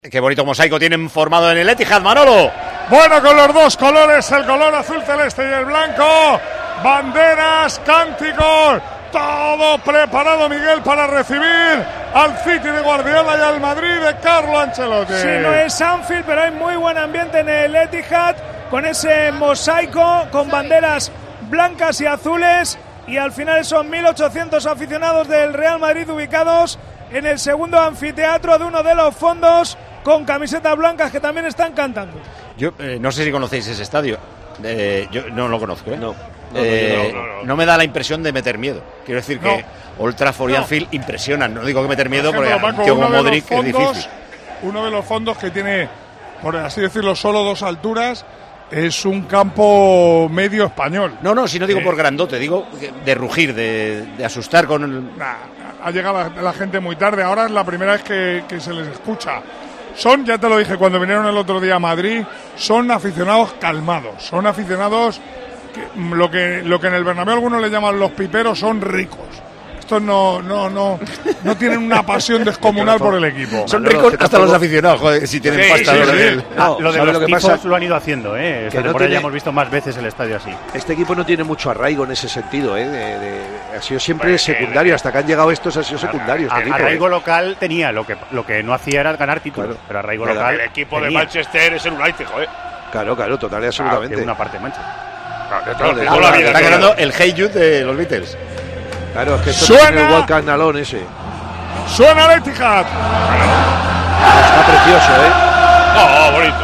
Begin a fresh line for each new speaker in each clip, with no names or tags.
Qué bonito mosaico tienen formado en el Etihad, Manolo.
Bueno, con los dos colores, el color azul celeste y el blanco, banderas, cánticos, todo preparado, Miguel, para recibir al City de Guardiola y al Madrid de Carlo Ancelotti.
Sí, no es Anfield, pero hay muy buen ambiente en el Etihad, con ese mosaico, con banderas blancas y azules, y al final son 1.800 aficionados del Real Madrid ubicados en el segundo anfiteatro de uno de los fondos, con camisetas blancas que también están cantando.
Yo no sé si conocéis ese estadio. Yo no lo conozco, ¿eh?
No.
No me da la impresión de meter miedo. Quiero decir que Old Trafford y Anfield impresionan. No digo que meter miedo, porque un tío como Modric es difícil.
Uno de los fondos que tiene, por así decirlo, solo dos alturas, es un campo medio español.
No, si no digo por grandote, digo de rugir, de asustar con el...
Ha llegado la gente muy tarde, ahora es la primera vez que se les escucha. Son, ya te lo dije cuando vinieron el otro día a Madrid, son aficionados calmados, son aficionados que lo que en el Bernabéu algunos le llaman los piperos, son ricos. Estos no tienen una pasión descomunal por el equipo.
Son ricos hasta los aficionados, joder, si tienen pasta.
Lo de los tifos lo han ido haciendo, esta temporada ya hemos visto más veces el estadio así.
Este equipo no tiene mucho arraigo en ese sentido, ha sido siempre secundario, hasta que han llegado estos ha sido secundario.
Arraigo local tenía, lo que no hacía era ganar títulos, pero arraigo local.
El equipo de Manchester es el United, joder.
Claro, total y absolutamente.
De una parte de Manchester.
Está ganando el Hey Jude de los Beatles.
Claro, es que esto tiene el Walker Nalón ese.
Suena el Etihad.
Está precioso,
Bonito.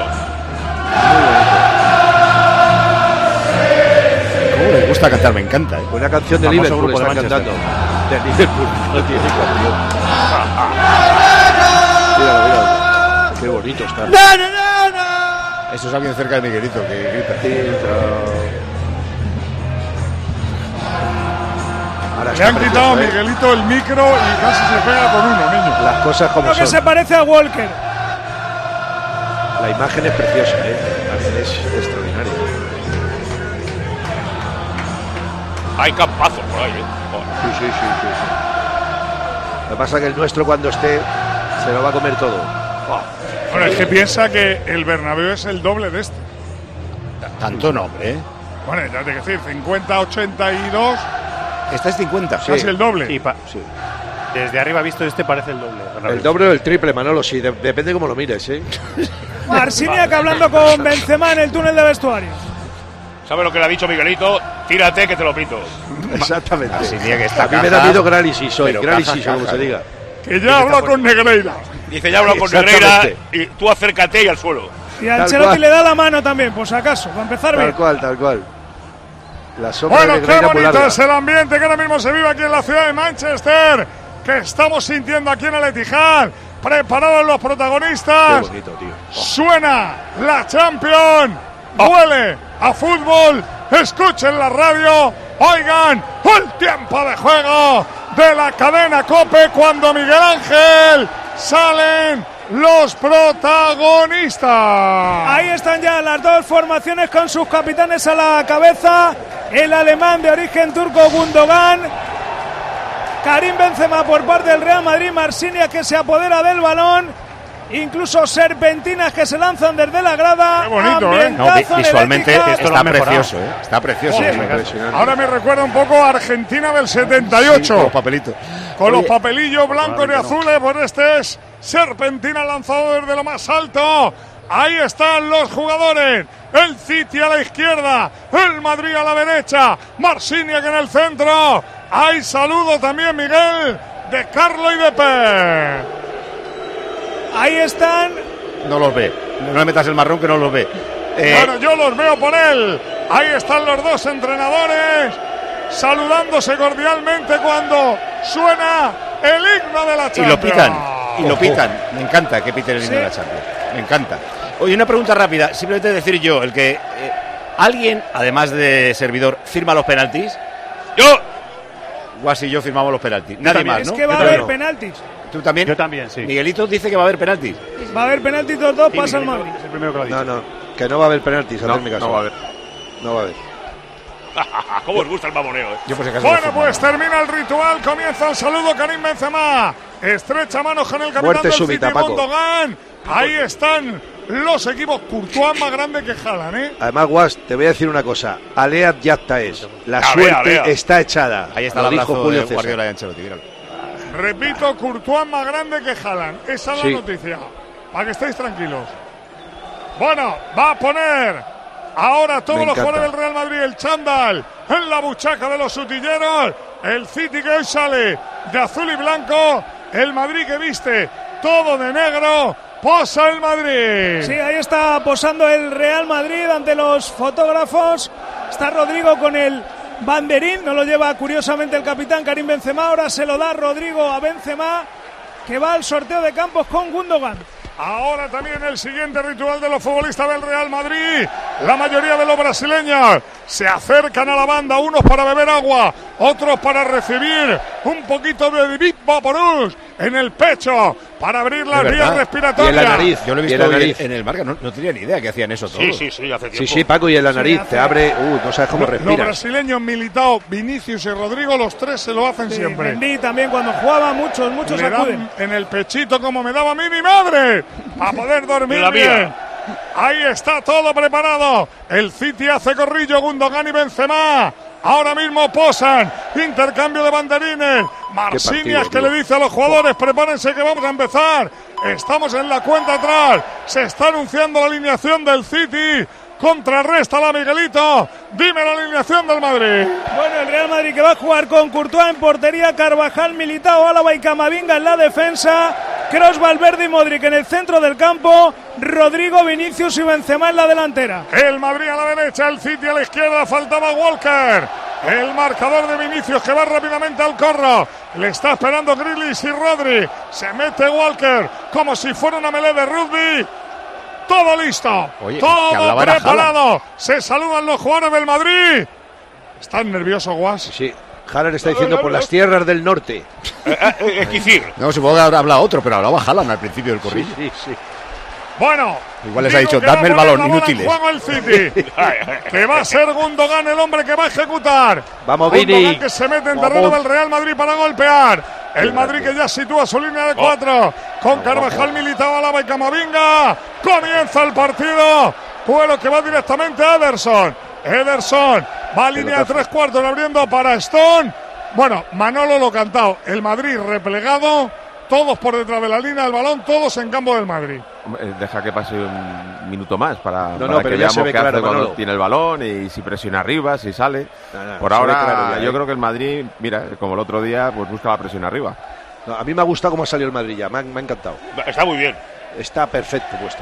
Cómo les gusta cantar, me encanta.
Una canción de Liverpool están cantando. De Liverpool. No tiene Míralo. Qué bonito está.
Eso es alguien cerca de Miguelito que grita.
Le han quitado a Miguelito el micro y casi se pega con uno, niño.
Las cosas como son.
Que se parece a Walker.
La imagen es preciosa, La imagen es extraordinaria.
Hay campazos por ahí,
Sí. Lo que pasa es que el nuestro cuando esté se lo va a comer todo.
Bueno, es que piensa que el Bernabéu es el doble de este.
Tanto no, hombre.
Bueno, ya te que decir, 50-82.
Este es 50.
Casi el doble.
Sí. Desde arriba visto parece el doble.
El doble o el triple, Manolo, sí, depende cómo lo mires,
Marciniak hablando con Benzema en el túnel de vestuario.
¿Sabes lo que le ha dicho Miguelito? Tírate que te lo pito.
Exactamente.
Marciniak está
a mí me da miedo Grálisis hoy, como se diga.
Que ya habla con Negreira.
Dice, ya habla con Negreira y tú acércate y al suelo.
Y a Ancelotti le da la mano también, por si acaso, para empezar bien.
Tal cual.
Bueno, qué bonito es el ambiente que ahora mismo se vive aquí en la ciudad de Manchester, que estamos sintiendo aquí en el Etihad. Preparados los protagonistas.
Qué bonito, tío.
Suena la Champions. Huele a fútbol. Escuchen la radio. Oigan el tiempo de juego de la cadena COPE cuando Miguel Ángel salen los protagonistas.
Ahí están ya las dos formaciones con sus capitanes a la cabeza. El alemán de origen turco Gundogan, Karim Benzema por parte del Real Madrid, Marciniak que se apodera del balón, incluso serpentinas que se lanzan desde la grada.
Qué bonito,
visualmente está precioso, Está precioso.
Sí, ahora me recuerda un poco a Argentina del 78.
Sí, con los papelitos.
Con los papelillos blancos y azules, pues este es serpentina lanzado desde lo más alto. Ahí están los jugadores. El City a la izquierda, el Madrid a la derecha, Marciniak en el centro. Hay saludo también, Miguel, de Carlo y de Pep.
Ahí están.
No los ve. No le metas el marrón que no los ve.
Bueno, yo los veo por él. Ahí están los dos entrenadores saludándose cordialmente cuando suena el himno de la Champions.
Y lo pitan. Me encanta que piten el himno de la Champions. Me encanta. Oye, una pregunta rápida. Simplemente decir yo, el que alguien, además de servidor, firma los penaltis.
Yo.
Guas y yo firmamos los penaltis. Nadie más, ¿no?
Es que va a haber penaltis.
¿Tú también?
Yo también, sí.
Miguelito dice que va a haber penaltis.
Va a haber penaltis, los dos, pasa el Madrid.
Es el primero que lo ha dicho.
No, que no va a haber penaltis, hazme caso.
No va a haber.
No va a haber.
¿Cómo os gusta el mamoneo?
Yo por si acaso
bueno, pues termina el ritual, comienza el saludo Karim Benzema. Estrecha manos con el capitán
Muerte
del
súbita,
City,
Paco.
Gundogan. Ahí están los equipos. Courtois más grande que Haaland, ¿eh?
Además, Guas, te voy a decir una cosa. Alead Yatta es. La suerte está echada.
Ahí está el abrazo de Guardiola y Ancelotti. Míralo.
Repito, Courtois más grande que Haaland. Esa es la noticia. Para que estéis tranquilos. Bueno, va a poner ahora todos los jugadores del Real Madrid el chándal en la buchaca de los utilleros. El City que hoy sale de azul y blanco. El Madrid que viste todo de negro. Posa el Madrid.
Sí, ahí está posando el Real Madrid ante los fotógrafos. Está Rodrigo con el banderín. No lo lleva curiosamente el capitán Karim Benzema. Ahora se lo da Rodrigo a Benzema, que va al sorteo de campos con Gundogan.
Ahora también el siguiente ritual de los futbolistas del Real Madrid. La mayoría de los brasileños se acercan a la banda, unos para beber agua, otros para recibir un poquito de Deep Vaporus en el pecho para abrir las vías respiratorias.
Y en la nariz.
Yo lo he visto en el Marca, no tenía ni idea que hacían eso todo.
Sí, hace tiempo.
Sí, Paco, y en la nariz te abre, no sabes cómo respiras.
Los brasileños Militao, Vinicius y Rodrigo, los tres se lo hacen siempre.
Mendy también cuando jugaba, muchos
le
acuden.
En el pechito como me daba a mí mi madre, para poder dormir bien. Ahí está todo preparado. El City hace corrillo, Gundogan y Benzema. Ahora mismo posan. Intercambio de banderines. Marcinias que le dice a los jugadores: prepárense que vamos a empezar. Estamos en la cuenta atrás. Se está anunciando la alineación del City. Contrarresta la Miguelito. Dime la alineación del Madrid.
Bueno, el Real Madrid que va a jugar con Courtois en portería, Carvajal, Militao, Álava y Camavinga en la defensa, Kroos, Valverde y Modric en el centro del campo, Rodrigo, Vinicius y Benzema en la delantera.
El Madrid a la derecha, el City a la izquierda, faltaba Walker. El marcador de Vinicius que va rápidamente al corro. Le está esperando Grealish y Rodri. Se mete Walker como si fuera una melee de rugby. Todo listo, todo preparado. Se saludan los jugadores del Madrid. ¿Están nerviosos, Guas?
Sí. Haaland está diciendo por las tierras del norte.
No, supongo que habrá hablado otro, pero hablaba Haaland al principio del corrillo.
Sí.
Bueno,
igual les ha dicho: dadme el balón, inútiles.
Juego el City. Que va a ser Gundogan el hombre que va a ejecutar.
Vamos, Vini.
Gundogan que se mete en terreno del Real Madrid para golpear. El Madrid que ya sitúa su línea de 4 con Carvajal, Militao, Álava y Camavinga. Comienza el partido. Duelo que va directamente a Ederson. Ederson va a línea de 3/4 abriendo para Stone. Bueno, Manolo lo cantado. El Madrid replegado. Todos por detrás de la línea del balón, todos en campo del Madrid.
Deja que pase un minuto más para
pero
que veamos qué hace cuando tiene el balón y si presiona arriba, si sale. Por ahora, yo creo que el Madrid, mira, como el otro día, pues busca la presión arriba.
No, a mí me ha gustado cómo ha salido el Madrid ya, me ha encantado.
Está muy bien.
Está perfecto puesto.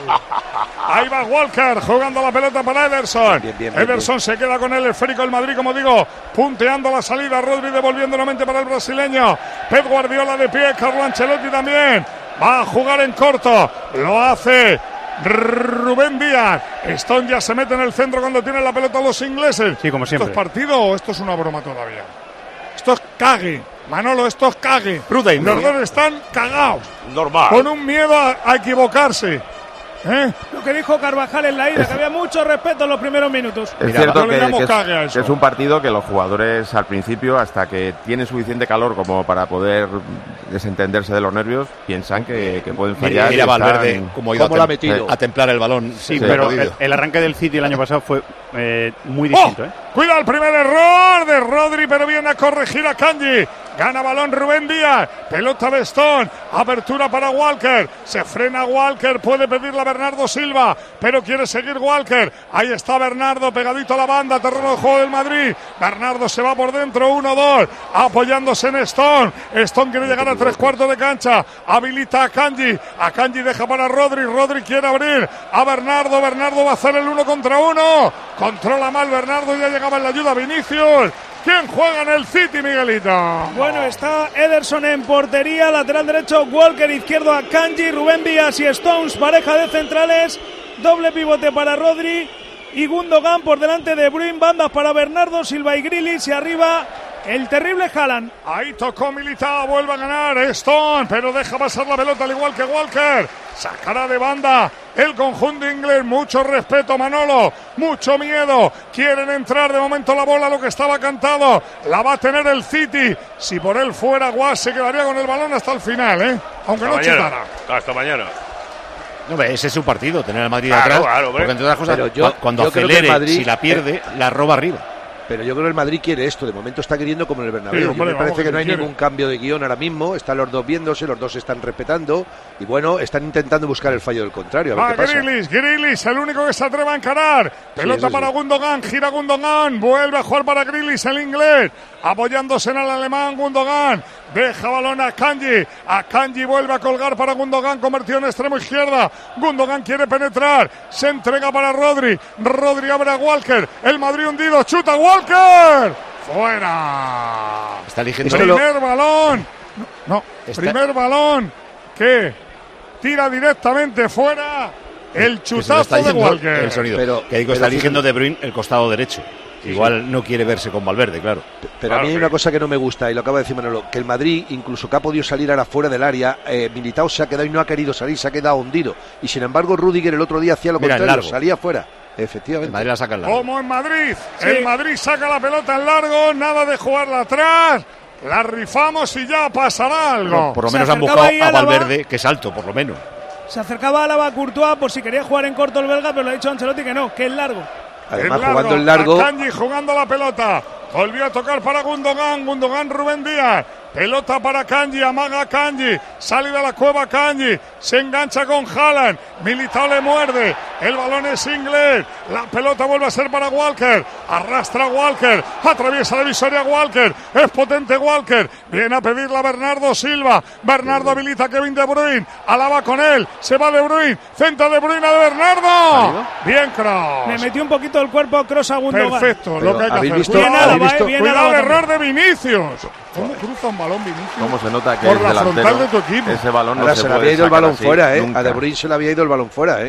Ahí va Walker jugando la pelota para Ederson. Bien, Ederson se queda con el esférico el Madrid, como digo, punteando la salida. Rodri devolviendo nuevamente para el brasileño. Pep Guardiola de pie, Carlo Ancelotti también. Va a jugar en corto. Lo hace Rubén Díaz. Stone ya se mete en el centro cuando tienen la pelota los ingleses.
Sí, como siempre.
¿Esto es partido o esto es una broma todavía? Esto es cague. Manolo, esto es cague. Los dos están cagados.
Normal.
Con un miedo a equivocarse.
Lo que dijo Carvajal en la ida, que había mucho respeto en los primeros minutos.
Es cierto que es un partido que los jugadores al principio, hasta que tienen suficiente calor como para poder desentenderse de los nervios, piensan que pueden fallar.
Mira Valverde cómo ha metido a templar el balón.
Sí, pero el arranque del City el año pasado fue muy distinto.
Cuida el primer error de Rodri, pero viene a corregir a Kanji. Gana balón Rubén Díaz, pelota de Stone, apertura para Walker, se frena Walker, puede pedirla Bernardo Silva, pero quiere seguir Walker. Ahí está Bernardo pegadito a la banda, terreno de juego del Madrid. Bernardo se va por dentro, 1-2, apoyándose en Stone. Stone quiere llegar a 3/4 de cancha, habilita a Kanji deja para Rodri, Rodri quiere abrir a Bernardo, Bernardo va a hacer el 1 contra 1, controla mal Bernardo, ya llegaba en la ayuda Vinicius. ¿Quién juega en el City, Miguelito?
Bueno, está Ederson en portería, lateral derecho Walker, izquierdo a Kanji, Rubén Díaz y Stones, pareja de centrales, doble pivote para Rodri y Gundogan por delante de Bruyne, bandas para Bernardo Silva y Grealish y arriba el terrible Haaland.
Ahí tocó Militao, vuelve a ganar Stone, pero deja pasar la pelota al igual que Walker. Sacará de banda el conjunto inglés. Mucho respeto, Manolo, mucho miedo. Quieren entrar de momento la bola, lo que estaba cantado. La va a tener el City. Si por él fuera, Guas se quedaría con el balón hasta el final, aunque hasta no chutara.
Hasta mañana.
No, ese es su partido, tener al Madrid atrás. Porque entre otras cosas, cuando acelere, Madrid, si la pierde, la roba arriba.
Pero yo creo que el Madrid quiere esto, de momento está queriendo como en el Bernabéu. Me parece que no hay ningún cambio de guión ahora mismo, están los dos viéndose, los dos se están respetando y bueno, están intentando buscar el fallo del contrario. A ver qué pasa.
Grealish, el único que se atreve a encarar. Pelota para Gundogan, gira Gundogan, vuelve a jugar para Grealish, el inglés, apoyándose en el alemán. Gundogan deja balón a Akanji vuelve a colgar para Gundogan, convertido en extremo izquierda. Gundogan quiere penetrar, se entrega para Rodri abre a Walker, el Madrid hundido, chuta Walker, fuera.
Está eligiendo
primer balón, primer balón que tira directamente fuera, el chutazo de Walker.
El sonido. Que digo, está eligiendo De Bruyne el costado derecho. Igual no quiere verse con Valverde, claro.
Pero a mí hay una cosa que no me gusta, y lo acaba de decir Manolo, que el Madrid, incluso que ha podido salir ahora fuera del área, Militao se ha quedado y no ha querido salir, se ha quedado hundido. Y sin embargo, Rüdiger el otro día hacía lo contrario, salía fuera. Efectivamente.
El Madrid la saca en largo.
Como en Madrid, el Madrid saca la pelota en largo, nada de jugarla atrás. La rifamos y ya pasará algo.
No, por lo menos han buscado a Valverde, que es alto, por lo menos.
Se acercaba a Álava Courtois por si quería jugar en corto el belga, pero le ha dicho Ancelotti que no, que es largo.
Además, jugando el largo.
Akanji jugando la pelota. Volvió a tocar para Gundogan, Rubén Díaz. Pelota para Akanji, amaga Akanji. Sale de la cueva Akanji. Se engancha con Haaland. Militao le muerde. El balón es inglés. La pelota vuelve a ser para Walker. Arrastra Walker. Atraviesa la divisoria Walker. Es potente Walker. Viene a pedirla Bernardo Silva. Bernardo habilita a Kevin De Bruyne. Alaba con él. Se va De Bruyne. Centra De Bruyne de Bernardo. Bien, Kroos.
Me metió un poquito el cuerpo Kroos a Gundogan.
Perfecto, lo que hay que hacer.
Visto,
cuidado, error de Vinicius. ¿Cómo cruza un balón Vinicius?
¿Cómo se nota que
por
es
la
delantero?
Frontal de tu equipo.
Ese balón
ahora
no
se le había ido el balón fuera, A De Bruyne se le había ido el balón fuera,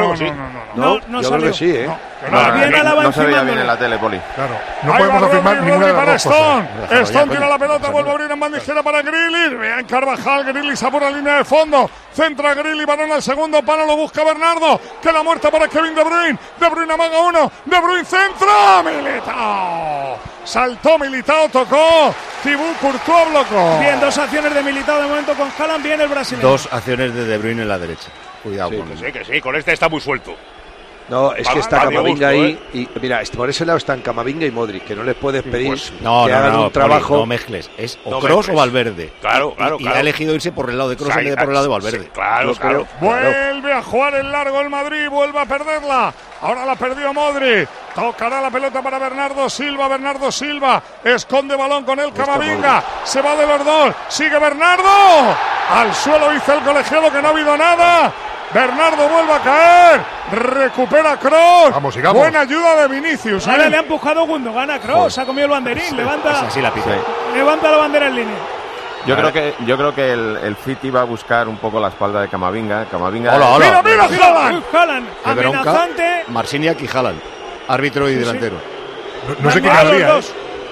No,
yo creo que sí,
No se veía bien en la tele, Poli.
Claro. No podemos afirmar ninguna de las dos cosas. Stone tira la pelota, vuelve a abrir en banda izquierda para Grealish. Bien, Carvajal, Grealish a por la línea de fondo. Centra Grealish, balón al segundo palo, lo busca Bernardo. Queda muerta para Kevin De Bruyne. De Bruyne amaga uno. De Bruyne centra. Militao. Saltó Militao, tocó. Thibaut Courtois blocó.
Bien, dos acciones de Militao de momento con Haaland. Bien el brasileño.
Dos acciones de Bruyne en la derecha. Cuidado con
eso. Que sí, con este está muy suelto.
No, es que está Camavinga ahí. Y mira, por ese lado están Camavinga y Modric, que no les puedes pedir que hagan un trabajo.
No mezcles. Es o Kroos o Valverde.
Claro.
Y ha elegido irse por el lado de Kroos en vez de por el lado de Valverde.
Sí, claro.
Vuelve a jugar el largo el Madrid, vuelve a perderla. Ahora la perdió Modric. Tocará la pelota para Bernardo Silva. Esconde balón con él Camavinga. Se va de los dos. Sigue Bernardo. Al suelo dice el colegiado que no ha habido nada. Bernardo vuelve a caer, recupera Kroos.
Vamos, sigamos.
Buena ayuda de Vinicius.
Ahora le ha empujado Gundogan a Kroos, ha comido el banderín, levanta la bandera en línea.
Yo creo que el City va a buscar un poco la espalda de Camavinga.
Hola.
Mira,
Haaland, amenazante.
Marciniak y Haaland, árbitro y delantero.
No sé qué ganaría,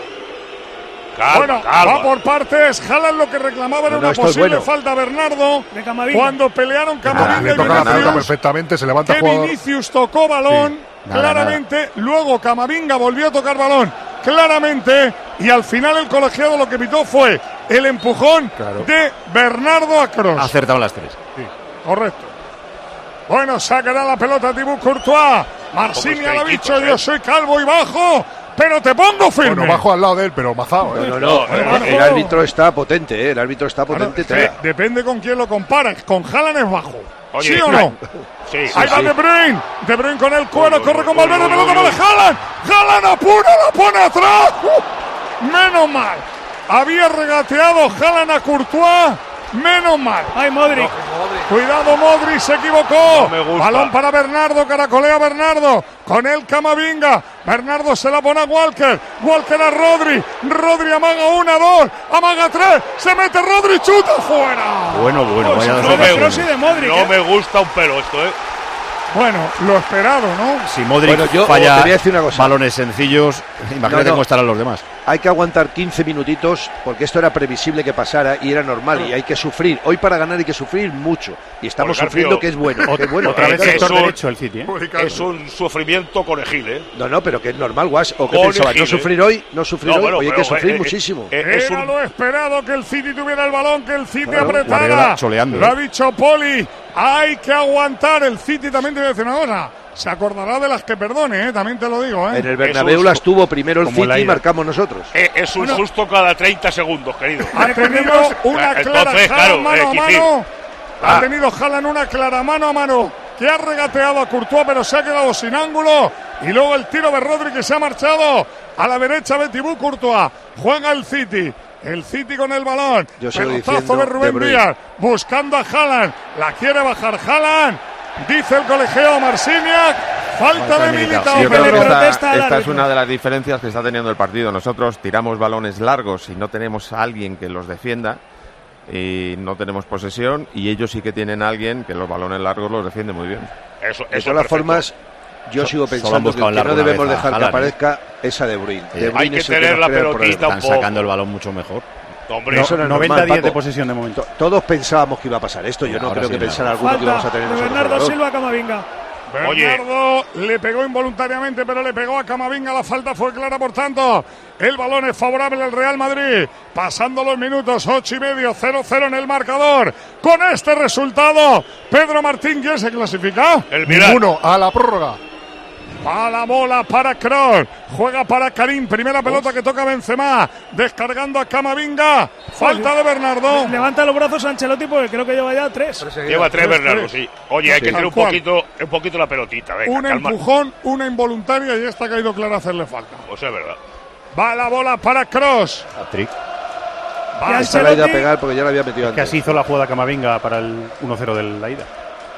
Va por partes. Haaland lo que reclamaba era una posible falta a Bernardo. Cuando pelearon Camavinga
le toca la pelota perfectamente, se levanta el jugador.
Vinicius tocó balón claramente. Luego Camavinga volvió a tocar balón claramente. Y al final el colegiado lo que pitó fue el empujón de Bernardo a Kroos.
Acertaban las tres.
Sí, correcto. Bueno, sacará la pelota Thibaut Courtois. Marciniak lo ha dicho, yo soy calvo y bajo, pero te pongo firme.
Bueno, bajo al lado de él, pero mazao.
No. El árbitro está potente, El árbitro está potente.
Depende con quién lo comparas. Con Haaland es bajo.
Oye,
¿Sí o no?
Sí.
Ahí va De Bruyne. De Bruyne con el cuero, corre con Valverde, pelota para Haaland. Haaland apura, la pone atrás. Menos mal. Había regateado Haaland a Courtois. Menos mal.
Ay, Modric.
Cuidado, Modric se equivocó.
No
balón para Bernardo, caracolea Bernardo. Con él Camavinga. Bernardo se la pone a Walker. Walker a Rodri. Rodri amaga 1, 2. Amaga 3. Se mete Rodri, chuta fuera.
Bueno. Vaya
no me gusta un pelo esto,
Bueno, lo esperado, ¿no?
Si Modric falla balones sencillos, imagínate cómo estarán los demás.
Hay que aguantar 15 minutitos porque esto era previsible que pasara y era normal y hay que sufrir. Hoy para ganar hay que sufrir mucho y estamos sufriendo, que es bueno.
Otra vez sector derecho el City,
Es un sufrimiento conejil,
No, pero que es normal, Guas. ¿O qué pensabas? ¿No sufrir hoy? Hoy hay que sufrir muchísimo.
Era lo esperado que el City tuviera el balón, que el City apretara. Lo ha dicho Poli. Hay que aguantar. El City también te voy a decir una cosa. Se acordará de las que perdone, también te lo digo.
En el Bernabéu las tuvo primero el City y marcamos nosotros.
Es un susto cada 30 segundos, querido.
Ha tenido una clara mano a mano. Ha tenido Haaland una clara mano a mano que ha regateado a Courtois, pero se ha quedado sin ángulo. Y luego el tiro de Rodri que se ha marchado a la derecha de Thibaut Courtois. Juega el City. El City con el balón. Pelotazo de Rubén Díaz. Buscando a Haaland. La quiere bajar Haaland. Dice el colegiado Marciniak. Falta de Militao.
Yo creo que esta es una de las diferencias que está teniendo el partido. Nosotros tiramos balones largos y no tenemos a alguien que los defienda. Y no tenemos posesión. Y ellos sí que tienen a alguien que los balones largos los defiende muy bien.
De todas formas, yo sigo pensando que no debemos dejar que aparezca esa De Bruyne.
Hay que tener la pelotita un poco.
Están sacando el balón mucho mejor.
Hombre, 90-10 de posesión de momento.
Todos pensábamos que iba a pasar esto. Yo no creo que pensara alguno que íbamos a tener nosotros.
Bernardo Silva, Camavinga.
Bernardo le pegó involuntariamente, pero le pegó a Camavinga. La falta fue clara, por tanto. El balón es favorable al Real Madrid. Pasando los minutos, 8:30, 0-0 en el marcador. Con este resultado, Pedro Martín, ¿quién se clasifica?
El Milan.
1 a la prórroga.
Va la bola para Kroos, juega para Karim, primera pelota que toca Benzema, descargando a Camavinga, falta de Bernardo.
Levanta los brazos Ancelotti porque creo que lleva ya 3.
Lleva 3 Bernardo, sí. Oye, hay que tener un poquito la pelotita. Venga,
un empujón, una involuntaria y esta ha caído clara a hacerle falta.
Pues es verdad.
Va la bola para Kroos.
Esta la ha ido a pegar porque ya la había metido antes.
Casi hizo la jugada Camavinga para el 1-0 de la ida.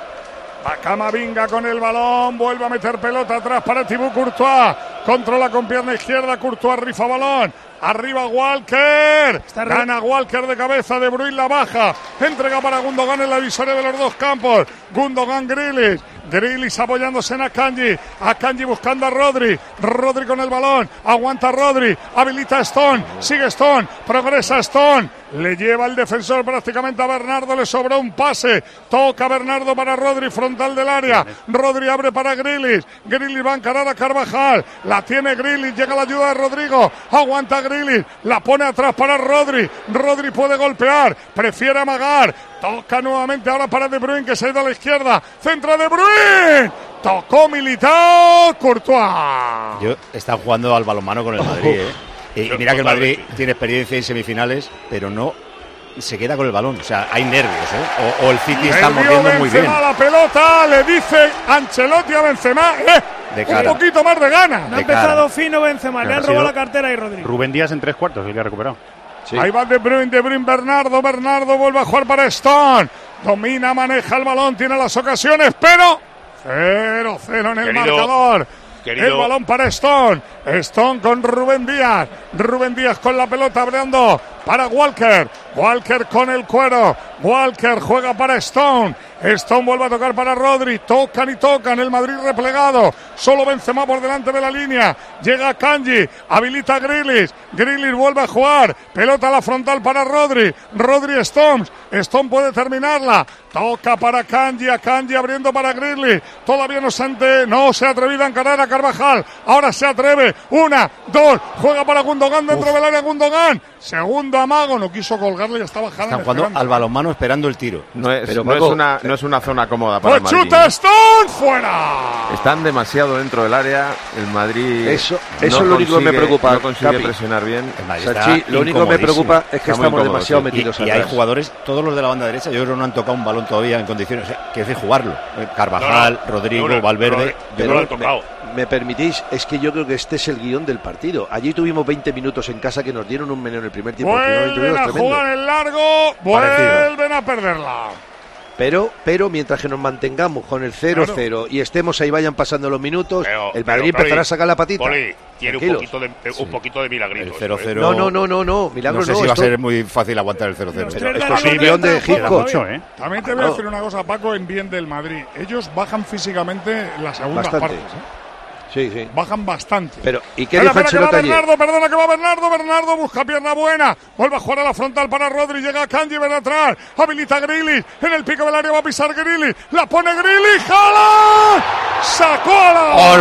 A Camavinga con el balón, vuelve a meter pelota atrás para Thibaut Courtois, controla con pierna izquierda, Courtois rifa balón, arriba Walker, gana Walker de cabeza, De Bruyne la baja, entrega para Gundogan en la divisoria de los dos campos, Gundogan Grealish apoyándose en Akanji buscando a Rodri con el balón, aguanta Rodri, habilita a Stone, sigue Stone, progresa Stone, le lleva el defensor prácticamente a Bernardo, le sobró un pase, toca Bernardo para Rodri, frontal del área, Rodri abre para Grealish va a encarar a Carvajal, la tiene Grealish, llega la ayuda de Rodrigo, aguanta Grealish, la pone atrás para Rodri puede golpear, prefiere amagar, toca nuevamente ahora para De Bruyne que se ha ido a la izquierda, centra De Bruyne, tocó Militao, Courtois.
Está jugando al balonmano con el Madrid, Y mira que el Madrid tiene experiencia en semifinales, pero no se queda con el balón. O sea, hay nervios, o el City está moviendo muy bien.
La pelota, le dice Ancelotti a Benzema, un poquito más de gana.
No ha empezado fino Benzema, le han robado la cartera y Rodri.
Rubén Díaz en 3/4, el que ha recuperado.
Sí. Ahí va De Bruyne, Bernardo vuelve a jugar para Stone. Domina, maneja el balón, tiene las ocasiones, pero 0-0 en el marcador. El balón para Stone con Rubén Díaz con la pelota abriendo para Walker con el cuero, Walker juega para Stone vuelve a tocar para Rodri, tocan, el Madrid replegado, solo Benzema por delante de la línea, llega Akanji, habilita a Grealish vuelve a jugar, pelota a la frontal para Rodri Stone puede terminarla, toca para Akanji abriendo para Grealish, todavía no se ha atrevido a encarar a Carvajal, ahora se atreve, 1, 2, juega para Gundogan dentro del área, Gundogan, segundo amago, no quiso colgarle, ya está bajando.
Están jugando al balonmano esperando el tiro.
No es una zona cómoda para el Madrid.
¡Chuta Stone! ¡Fuera!
Están demasiado dentro del área. El Madrid
eso es lo único que me preocupa.
No consigue presionar bien.
Sachi, lo único que me preocupa es que estamos demasiado metidos
y hay jugadores, todos los de la banda derecha, yo creo que no han tocado un balón todavía en condiciones. O sea, que es decir, jugarlo. Carvajal, Rodrigo, Valverde.
No lo han tocado.
Me permitís, es que yo creo que este es el guión del partido. Allí tuvimos 20 minutos en casa que nos dieron un meneo en el primer tiempo.
Vuelven a jugar en largo, vuelven a perderla.
Pero mientras que nos mantengamos con el 0-0 y estemos ahí, vayan pasando los minutos, el Madrid empezará a sacar la patita.
Tiene un poquito de milagrito.
El 0-0.
No, milagro
no. No sé si va a ser muy fácil aguantar el 0-0.
Esto es un guión de Hitchcock.
También te voy a decir una cosa, Paco, en bien del Madrid. Ellos bajan físicamente las segundas partes.
Sí.
Bajan bastante.
Pero, ¿y qué dijo Ancelotti ayer?
Perdona que va Bernardo busca pierna buena. Vuelve a jugar a la frontal para Rodri. Llega Akanji, ven atrás. Habilita a Grealish. En el pico del área va a pisar Grealish. La pone Grealish. ¡Haaland! ¡Sacó a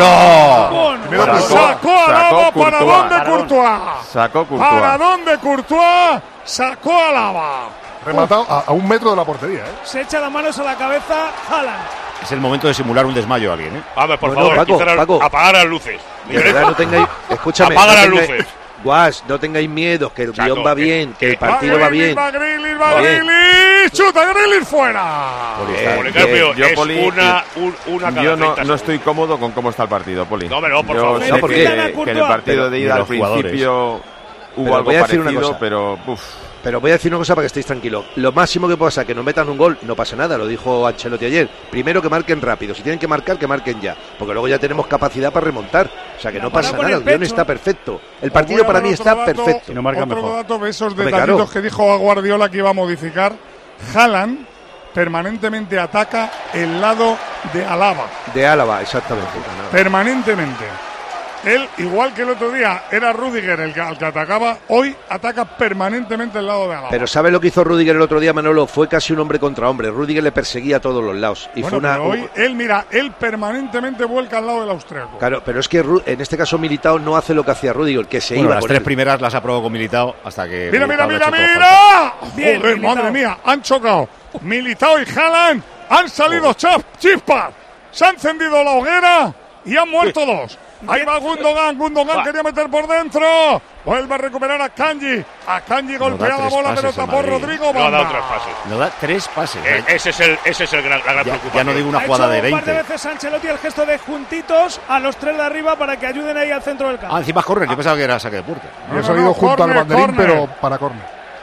la! ¡Sacó a la! ¿Para dónde Courtois?
Sacó Courtois.
¿Para dónde Courtois? Sacó a Lava.
Rematado a 1 metro de la portería, ¿eh?
Se echa las manos a la cabeza Haaland.
Es el momento de simular un desmayo a alguien, ¿eh?
A ver, por favor,
Paco,
apagar las luces.
De verdad, no tengáis... Escúchame.
Apaga las luces.
Guas, no tengáis miedo, que el guión va bien, que el partido va bien.
Va Grealish, chuta Grealish fuera.
Policarpio,
yo,
es
Poli,
una
yo no estoy cómodo con cómo está el partido, Poli.
No, por
yo
favor.
sé que en el partido de ida al principio hubo algo parecido, pero...
Pero voy a decir una cosa para que estéis tranquilos. Lo máximo que pasa, que nos metan un gol, no pasa nada, lo dijo Ancelotti ayer. Primero que marquen rápido, si tienen que marcar ya. Porque luego ya tenemos capacidad para remontar. O sea que no pasa nada, el guión está perfecto. El partido para mí está perfecto.
Si no marca mejor. Otro dato de esos detallitos que dijo a Guardiola que iba a modificar. Haaland permanentemente ataca el lado de Alaba.
De Álava, exactamente.
Permanentemente. Él, igual que el otro día, era Rüdiger el que atacaba, hoy ataca permanentemente el lado de Alaba.
Pero ¿sabes lo que hizo Rüdiger el otro día, Manolo? Fue casi un hombre contra hombre. Rüdiger le perseguía a todos los lados. Y
bueno,
fue
pero hoy, él permanentemente vuelca al lado del austriaco.
Claro, pero es que en este caso Militao no hace lo que hacía Rüdiger, que se iba
las 3 primeras las aprobó con Militao hasta que...
¡Mira!
Bien,
joder, madre mía, han chocado. Militao y Haaland han salido chispas. Se ha encendido la hoguera y han muerto 2. Ahí va Gundogan quería meter por dentro. Vuelve a recuperar a Kanji. Golpea la bola, pero tapó Rodrigo.
No ha dado 3 pases.
No da 3 pases.
Ese es la gran preocupación.
Ya no digo una jugada de 20.
Un par de veces Ancelotti el gesto de juntitos a los 3 de arriba para que ayuden ahí al centro del campo.
Encima córner, yo pensaba que era saque de puerta.
Yo he salido junto al banderín, pero para córner.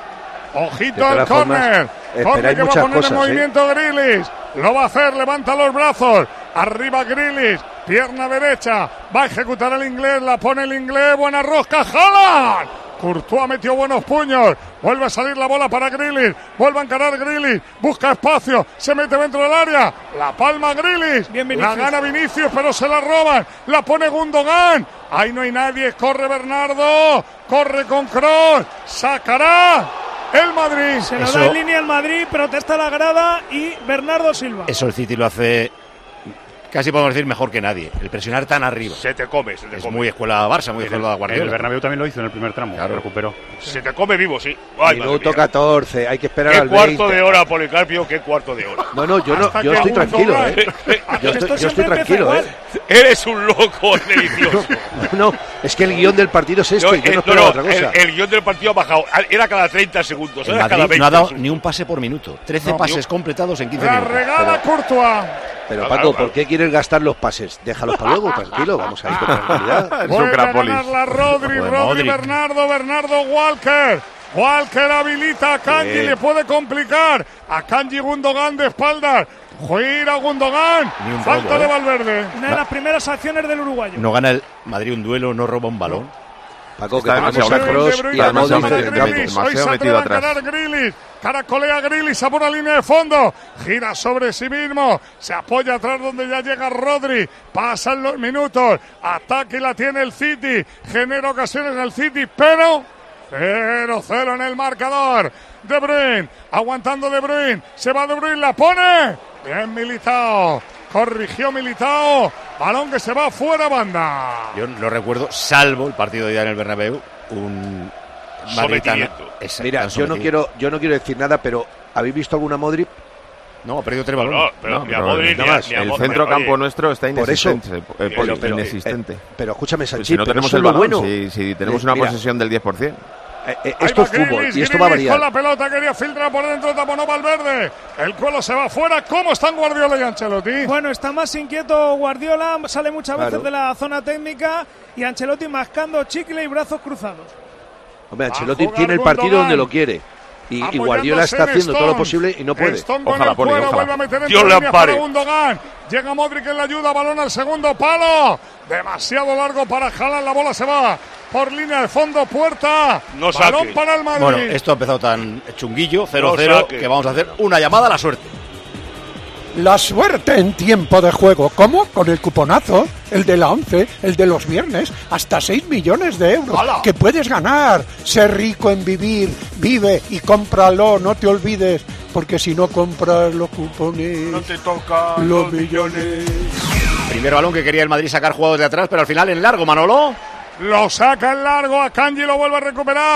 Ojito al córner. Córner que va a poner en movimiento Grealish. Lo va a hacer, levanta los brazos. Arriba Grealish. Pierna derecha, va a ejecutar el inglés, la pone el inglés, buena rosca, Haaland. Courtois metió buenos puños, vuelve a salir la bola para Grealish, vuelve a encarar Grealish, busca espacio, se mete dentro del área, la palma Grealish, la gana Vinicius, pero se la roban, la pone Gundogan, ahí no hay nadie, corre Bernardo, corre con Kroos, sacará el Madrid.
Se lo da en línea el Madrid, protesta la grada y Bernardo Silva.
Eso el City lo hace... Casi podemos decir mejor que nadie. El presionar tan arriba.
Se te come.
Es muy escuela Barça, muy escuela Guardiola.
El Bernabéu también lo hizo en el primer tramo.
Claro.
Recuperó.
Se te come vivo, sí.
Minuto 14, hay que esperar al 20.
¿Qué cuarto de hora, Policarpio? ¿Qué cuarto de hora?
No, yo estoy tranquilo, Yo estoy tranquilo,
Eres un loco delicioso.
No, es que el guión del partido es esto, yo no espero otra cosa.
El guión del partido ha bajado. Era cada 30 segundos.
El
Madrid
cada 20 no ha dado ni un pase por minuto. 13 pases completados en 15 minutos.
La regala Courtois.
Pero Paco, ¿por qué quieres gastar los pases? Déjalos para luego, tranquilo, vamos a ir con tranquilidad.
Vuelve a ganarla Rodri, Bernardo, Walker habilita a Kanji, le puede complicar. A Kanji Gundogan de espaldas. Gira Gundogan. Falta de Valverde.
Una de las primeras acciones del uruguayo.
No gana el Madrid un duelo, no roba un balón.
Paco, que tenemos a Kroos y a Modric.
Hoy se
metido
atreve a ganar Grealish. Caracolea Grealish a por la línea de fondo. Gira sobre sí mismo. Se apoya atrás donde ya llega Rodri. Pasan los minutos. Ataque y la tiene el City. Genera ocasiones el City, pero 0-0 en el marcador. De Bruyne. Aguantando De Bruyne. Se va De Bruyne. La pone. Bien Militao. Corrigió Militao. Balón que se va fuera banda.
Yo no recuerdo, salvo el partido de ida en el Bernabéu, un
sometimiento.
Mira, yo no quiero decir nada, pero ¿habéis visto alguna Modric?
No, ha perdido 3 balones.
El centrocampo nuestro está inexistente. Inexistente.
Pero escúchame, Sanchi,
si no tenemos el balón, si tenemos una posesión del 10%.
Esto es fútbol y esto va a variar.
Con la pelota quería filtrar por dentro, taponó Valverde. El cuelo se va afuera. ¿Cómo están Guardiola y Ancelotti?
Bueno, está más inquieto Guardiola, sale muchas veces de la zona técnica y Ancelotti mascando chicle y brazos cruzados.
Hombre, Ancelotti tiene el partido donde lo quiere. Y Guardiola está haciendo todo lo posible y no puede.
Ojalá, Poli, ojalá.
Dios le ampare.
Llega Modric en la ayuda, balón al segundo palo. Demasiado largo para Haaland, la bola se va por línea de fondo, puerta.
No
balón
saque.
para el Madrid.
Bueno, esto ha empezado tan chunguillo, 0-0, que vamos a hacer una llamada a la suerte.
La suerte en tiempo de juego. ¿Cómo? Con el cuponazo, el de la 11, el de los viernes, hasta 6 millones de euros.
¡Hala!
Que puedes ganar. Ser rico en vivir, vive y cómpralo, no te olvides, porque si no compras los cupones,
no te tocan
los millones.
Primer balón que quería el Madrid sacar jugados de atrás, pero al final en largo, Manolo.
Lo saca en largo, a Kanji lo vuelve a recuperar.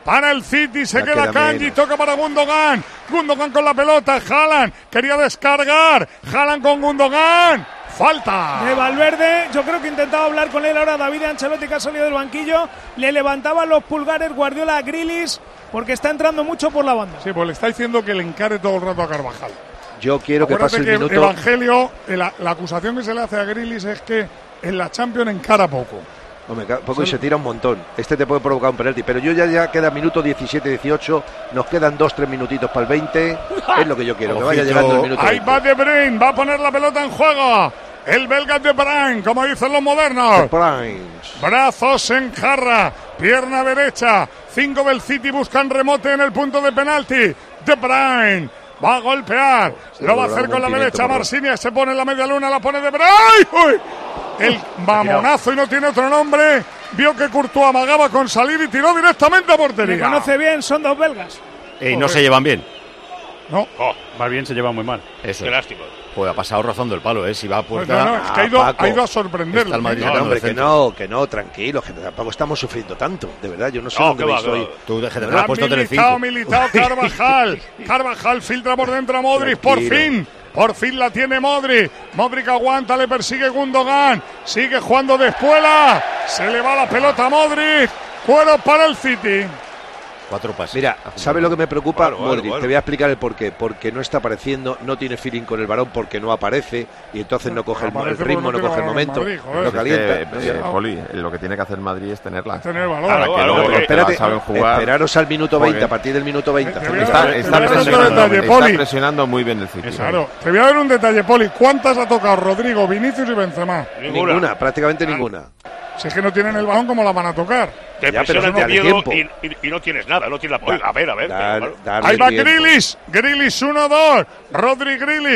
para el City, se queda Kanji, toca para Gundogan. Gundogan con la pelota, Haaland quería descargar, Haaland con Gundogan. Falta
de Valverde. Yo creo que intentaba hablar con él ahora David Ancelotti, que ha salido del banquillo. Le levantaban los pulgares Guardiola a Grealish porque está entrando mucho por la banda.
Sí, pues le está diciendo que le encare todo el rato a Carvajal.
Yo quiero que pase el minuto.
Evangelio, la acusación que se le hace a Grealish es que en la Champions encara poco.
Hombre, poco y se tira un montón. Este te puede provocar un penalti, pero yo ya queda minuto 17-18, nos quedan 2-3 minutitos para el 20. Es lo que yo quiero, que vaya llegando el minuto 20.
Ahí va De Bruyne, va a poner la pelota en juego. El belga De Bruyne, como dicen los modernos. Brazos en jarra, pierna derecha. 5 del City buscan remote en el punto de penalti. De Bruyne va a golpear, lo va a hacer con la derecha. Marciniak se pone en la media luna, la pone De Bruyne. ¡Uy! El mamonazo, y no tiene otro nombre. Vio que Courtois amagaba con salir y tiró directamente a portería.
Me conoce bien, son dos belgas.
Y no se llevan bien.
No.
Más bien se llevan muy mal.
Eso.
Qué lástico.
Pues ha pasado rozando el palo, si va a puerta.
No, es que ha ido a sorprenderlo.
Hombre, que no, tranquilo, que tampoco estamos sufriendo tanto. De verdad, yo no sé dónde vais hoy.
Tú déjate de puesto
Militao, Carvajal. Carvajal filtra por dentro a Modric, por fin la tiene Modric. Modric aguanta, le persigue Gundogan. Sigue jugando de espuela. Se le va la pelota a Modric. Cuero para el City.
4 pases.
Mira, ¿sabes lo que me preocupa? Modric, te voy a explicar el porqué. Porque no está apareciendo, no tiene feeling con el balón porque no aparece y entonces no coge el ritmo, no coge el momento, no calienta.
Poli, lo que tiene que hacer Madrid es tenerla.
Tener el balón.
Esperaros al minuto 20, a partir del minuto 20.
Está presionando muy bien el City.
Claro, te voy a dar un detalle, Poli. ¿Cuántas ha tocado Rodrigo, Vinicius y Benzema?
Ninguna, prácticamente ninguna.
Si es que no tienen el balón, ¿cómo la van a tocar?
Te presionan de miedo y no tienes nada, no tienes la... A ver.
Ahí va Grealish 1-2. Rodri,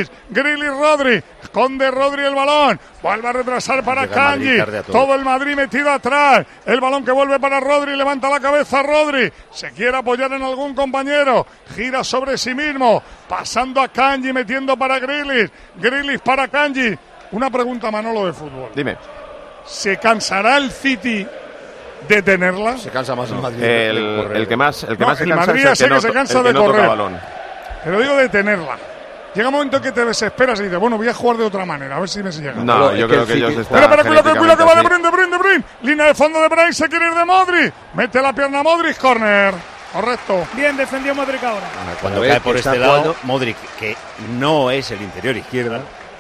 Rodri. Esconde Rodri el balón. Vuelve a retrasar para Kanji. Todo el Madrid metido atrás. El balón que vuelve para Rodri. Levanta la cabeza Rodri. Se quiere apoyar en algún compañero. Gira sobre sí mismo. Pasando a Kanji, metiendo para Grealish. Grealish para Kanji. Una pregunta, Manolo, de fútbol.
Dime.
¿Se cansará el City de tenerla?
Se cansa más el Madrid.
El que más se cansa
Madrid
es el que
se cansa de correr. Pero digo de tenerla. Llega un momento que te desesperas y dices, bueno, voy a jugar de otra manera, a ver si me llega.
No, yo creo que ellos están...
Pero cuidado que va De Bruyne. Línea de fondo de Bruyne, se quiere ir de Modric. Mete la pierna Modric, córner. Correcto.
Bien defendió Modric ahora.
Cuando cae por este lado, Modric, que no es el interior izquierda,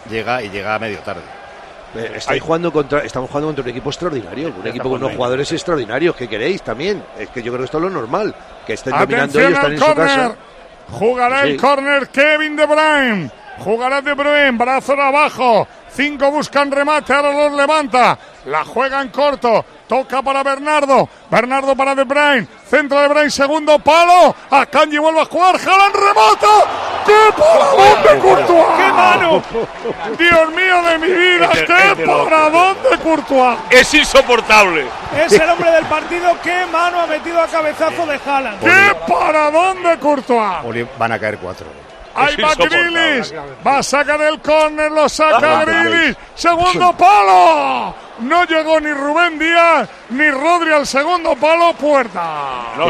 llega medio tarde.
Estamos jugando contra un equipo extraordinario, un equipo con unos jugadores extraordinarios. ¿Qué queréis también? Es que yo creo que esto es lo normal, que estén dominando ellos, están en su casa.
Jugará el córner Kevin De Bruyne. Jugará De Bruyne, brazos abajo. 5 buscan remate, ahora los levanta. La juega en corto. Toca para Bernardo. Bernardo para De Bruyne. Centro De Bruyne, segundo palo. A Kanji vuelve a jugar. Haaland remata. ¡Qué paradón de Courtois!
¡Qué mano!
Dios mío de mi vida, qué paradón de Courtois.
Es insoportable.
Es el hombre del partido. ¡Qué mano ha metido a cabezazo de Haaland!
¡Qué paradón de Courtois!
Van a caer 4.
Ahí va Grealish, va a sacar el córner, lo saca Grealish, segundo palo. No llegó ni Rubén Díaz ni Rodri al segundo palo, puerta.
No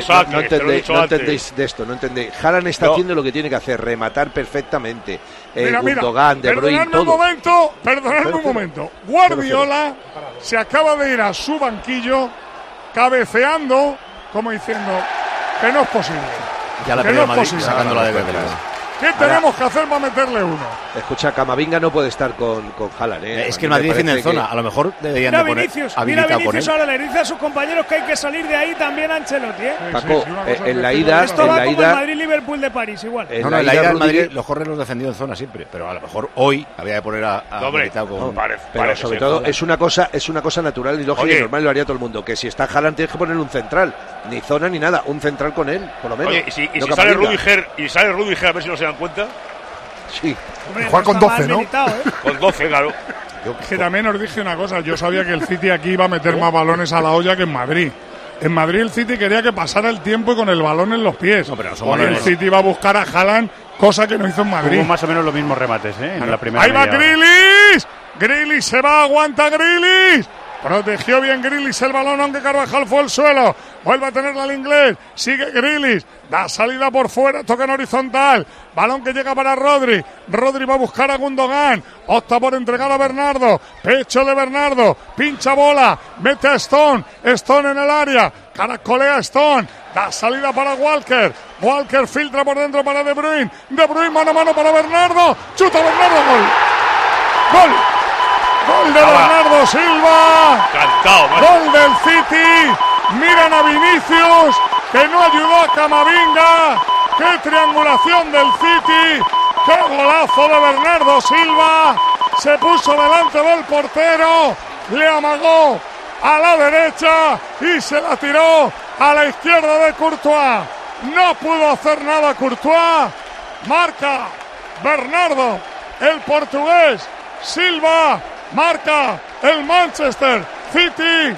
entendéis de esto, no entendéis. Haaland está haciendo lo que tiene que hacer, rematar perfectamente. Gundogan, De Bruyne, todo.
Perdonadme un momento. Guardiola se acaba de ir a su banquillo cabeceando, como diciendo que no es posible.
Ya la perdió Madrid sacándola de verdad.
¿Qué tenemos que hacer para meterle uno?
Escucha, Camavinga no puede estar con Haaland.
Es que el Madrid defiende en zona. A lo mejor deberían de poner
Mira Vinicius ahora le dice a sus compañeros que hay que salir de ahí también a Ancelotti.
Paco, en la ida...
Esto va como el Madrid-Liverpool de París, igual.
En la ida el Madrid los corners los defendió en zona siempre. Pero a lo mejor hoy había que poner a Militao con...
Pero sobre todo es una cosa natural y lógica y normal, lo haría todo el mundo. Que si está Haaland tienes que poner un central. Ni zona ni nada, un central con él, por lo menos.
Oye, y si sale Rudiger, a ver si no se dan cuenta.
Sí.
Hombre, jugar con 12, ¿no?
Con 12, claro.
Que también os dije una cosa, yo sabía que el City aquí iba a meter más balones a la olla que en Madrid. En Madrid el City quería que pasara el tiempo y con el balón en los pies. El City iba a buscar a Haaland, cosa que no hizo en Madrid.
Hubo más o menos los mismos remates, en la primera.
Ahí va Grealish. Grealish se va, aguanta Grealish. Protegió bien Grealish el balón, aunque Carvajal fue al suelo. Vuelve a tenerla el inglés. Sigue Grealish. Da salida por fuera. Toca en horizontal. Balón que llega para Rodri. Rodri va a buscar a Gundogan. Opta por entregar a Bernardo. Pecho de Bernardo. Pincha bola. Mete a Stone. Stone en el área. Caracolea Stone. Da salida para Walker. Walker filtra por dentro para De Bruyne. De Bruyne mano a mano para Bernardo. Chuta Bernardo. Gol. Gol. Gol de Bernardo Silva.
Cantado,
gol del City. Miran a Vinicius, que no ayudó a Camavinga. ¡Qué triangulación del City! ¡Qué golazo de Bernardo Silva! Se puso delante del portero, le amagó a la derecha y se la tiró a la izquierda de Courtois. No pudo hacer nada Courtois. Marca Bernardo, el portugués. Silva marca el Manchester City.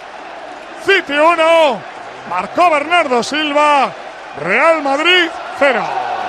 City 1. Marcó Bernardo Silva. Real Madrid 0.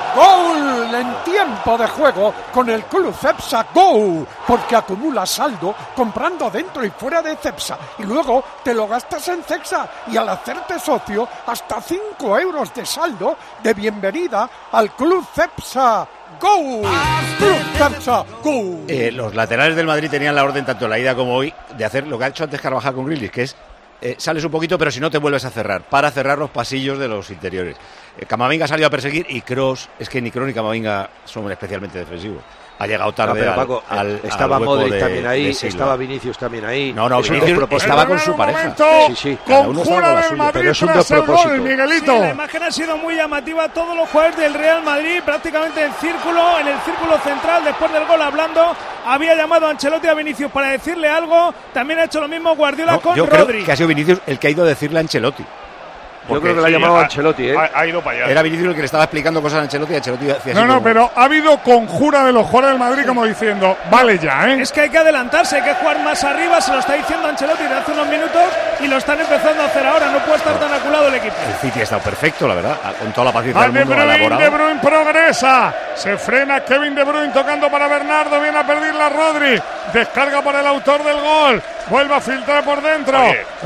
Gol en tiempo de juego con el Club Cepsa Go, porque acumula saldo comprando dentro y fuera de Cepsa y luego te lo gastas en Cepsa y al hacerte socio hasta 5 euros de saldo de bienvenida al Club Cepsa Go. Club Cepsa Go.
Los laterales del Madrid tenían la orden tanto en la ida como hoy de hacer lo que ha hecho antes Carvajal con Grealish, que es sales un poquito, pero si no te vuelves a cerrar, para cerrar los pasillos de los interiores. Camavinga salió a perseguir y Kroos, es que ni Kroos ni Camavinga son especialmente defensivos. Ha llegado tarde
pero Paco, estaba Modric también ahí, estaba Vinicius también ahí.
No, Vinicius estaba con su pareja.
Sí. Conjura del Madrid, pero es un despropósito. Miguelito.
Sí, la imagen ha sido muy llamativa. Todos los jugadores del Real Madrid prácticamente en el círculo central, después del gol hablando. Había llamado a Ancelotti a Vinicius para decirle algo. También ha hecho lo mismo Guardiola con
yo
Rodri.
Creo que ha sido Vinicius el que ha ido a decirle a Ancelotti.
Yo creo que le ha llamado a Ancelotti,
Ha ido para allá.
Era Vinicius el que le estaba explicando cosas a Ancelotti y Ancelotti hacía así.
No, pero ha habido conjura de los jugadores del Madrid como diciendo, vale ya,
Es que hay que adelantarse, hay que jugar más arriba, se lo está diciendo Ancelotti desde hace unos minutos y lo están empezando a hacer ahora, no puede estar tan aculado el equipo.
El City ha estado perfecto, la verdad, con toda la paciencia del mundo.
De Bruyne progresa, se frena Kevin De Bruyne tocando para Bernardo, viene a perderla Rodri, descarga para el autor del gol, vuelve a filtrar por dentro.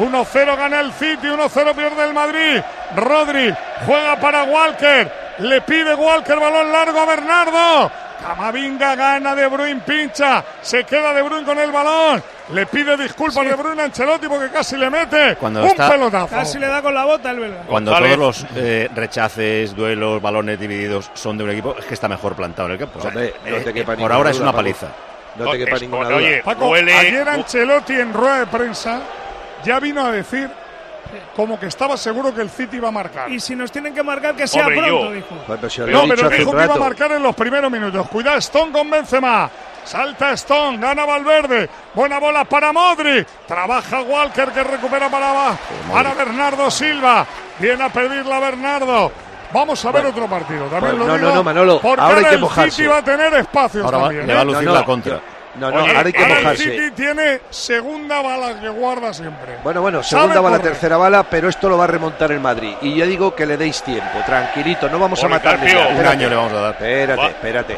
1-0 gana el City, 1-0 pierde el Madrid. Rodri juega para Walker, le pide Walker balón largo a Bernardo. Camavinga gana, De Bruyne pincha, se queda De Bruyne con el balón, le pide disculpas De Bruyne a Ancelotti porque casi le mete pelotazo.
Casi le da con la bota el belga.
Cuando todos los rechaces, duelos, balones divididos son de un equipo, es que está mejor plantado en el campo. Por ahora es una paliza.
No te quepa ninguna duda.
Paco, ayer Ancelotti en rueda de prensa ya vino a decir como que estaba seguro que el City iba a marcar.
Y si nos tienen que marcar, que sea pronto, dijo.
Pero dijo que iba a marcar en los primeros minutos. Cuidado, Stone con Benzema. Salta Stone, gana Valverde. Buena bola para Modric. Trabaja Walker que recupera para Bernardo Silva. Viene a pedirla Bernardo. Vamos a ver otro partido. También lo digo.
No, Manolo.
Porque
ahora hay que
el
mojarse.
City va a tener espacios
ahora
también.
Le va a lucir la contra.
Ahora hay que mojarse. El City tiene segunda bala que guarda siempre.
Bueno, segunda bala, tercera bala, pero esto lo va a remontar el Madrid. Y ya digo que le deis tiempo, tranquilito, no vamos a matarle.
Un año le vamos a dar.
Espérate.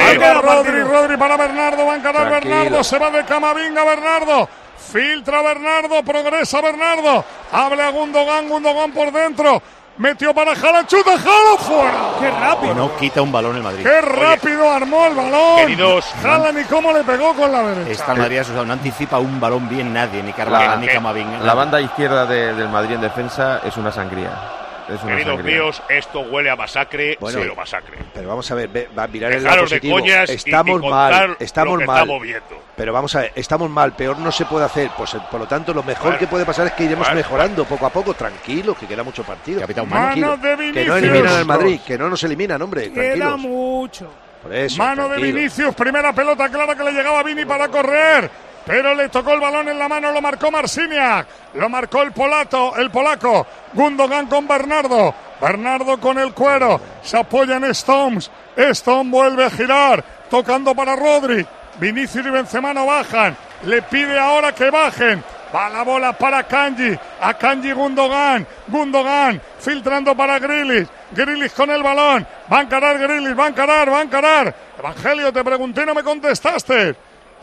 Rodri para Bernardo, va a encarar Bernardo, se va de Camavinga Bernardo. Filtra Bernardo, progresa Bernardo. Abre a Gundogan por dentro. Metió para Haaland, chuta Haaland fuera.
¡Qué rápido!
No quita un balón el Madrid.
¡Qué rápido armó el balón!
Queridos,
Haaland y cómo le pegó con la derecha.
Esta Madrid no anticipa un balón bien nadie, ni Carvajal ni Camavinga.
La banda izquierda del Madrid en defensa es una sangría.
Queridos míos, esto huele a masacre, masacre.
Pero vamos a ver, va a mirar el
lado
positivo. Estamos mal. Pero vamos a ver, estamos mal, peor no se puede hacer. Pues por lo tanto, lo mejor que puede pasar es que iremos mejorando poco a poco, tranquilos, que queda mucho partido.
Capitán,
mano de Vinicius.
Que no eliminan al Madrid, que no nos eliminan, hombre, tranquilos.
Queda mucho.
Por eso,
mano de Vinicius, primera pelota clara que le llegaba a Vini para correr. Pero le tocó el balón en la mano, lo marcó Marciniak, lo marcó el polaco, Gundogan con Bernardo con el cuero, se apoya en Stones, Stone vuelve a girar, tocando para Rodri, Vinicius y Benzema no bajan, le pide ahora que bajen, va la bola para Kanji, a Kanji Gundogan, filtrando para Grealish con el balón, va a encarar Grealish, va a encarar, Evangelio, te pregunté y no me contestaste.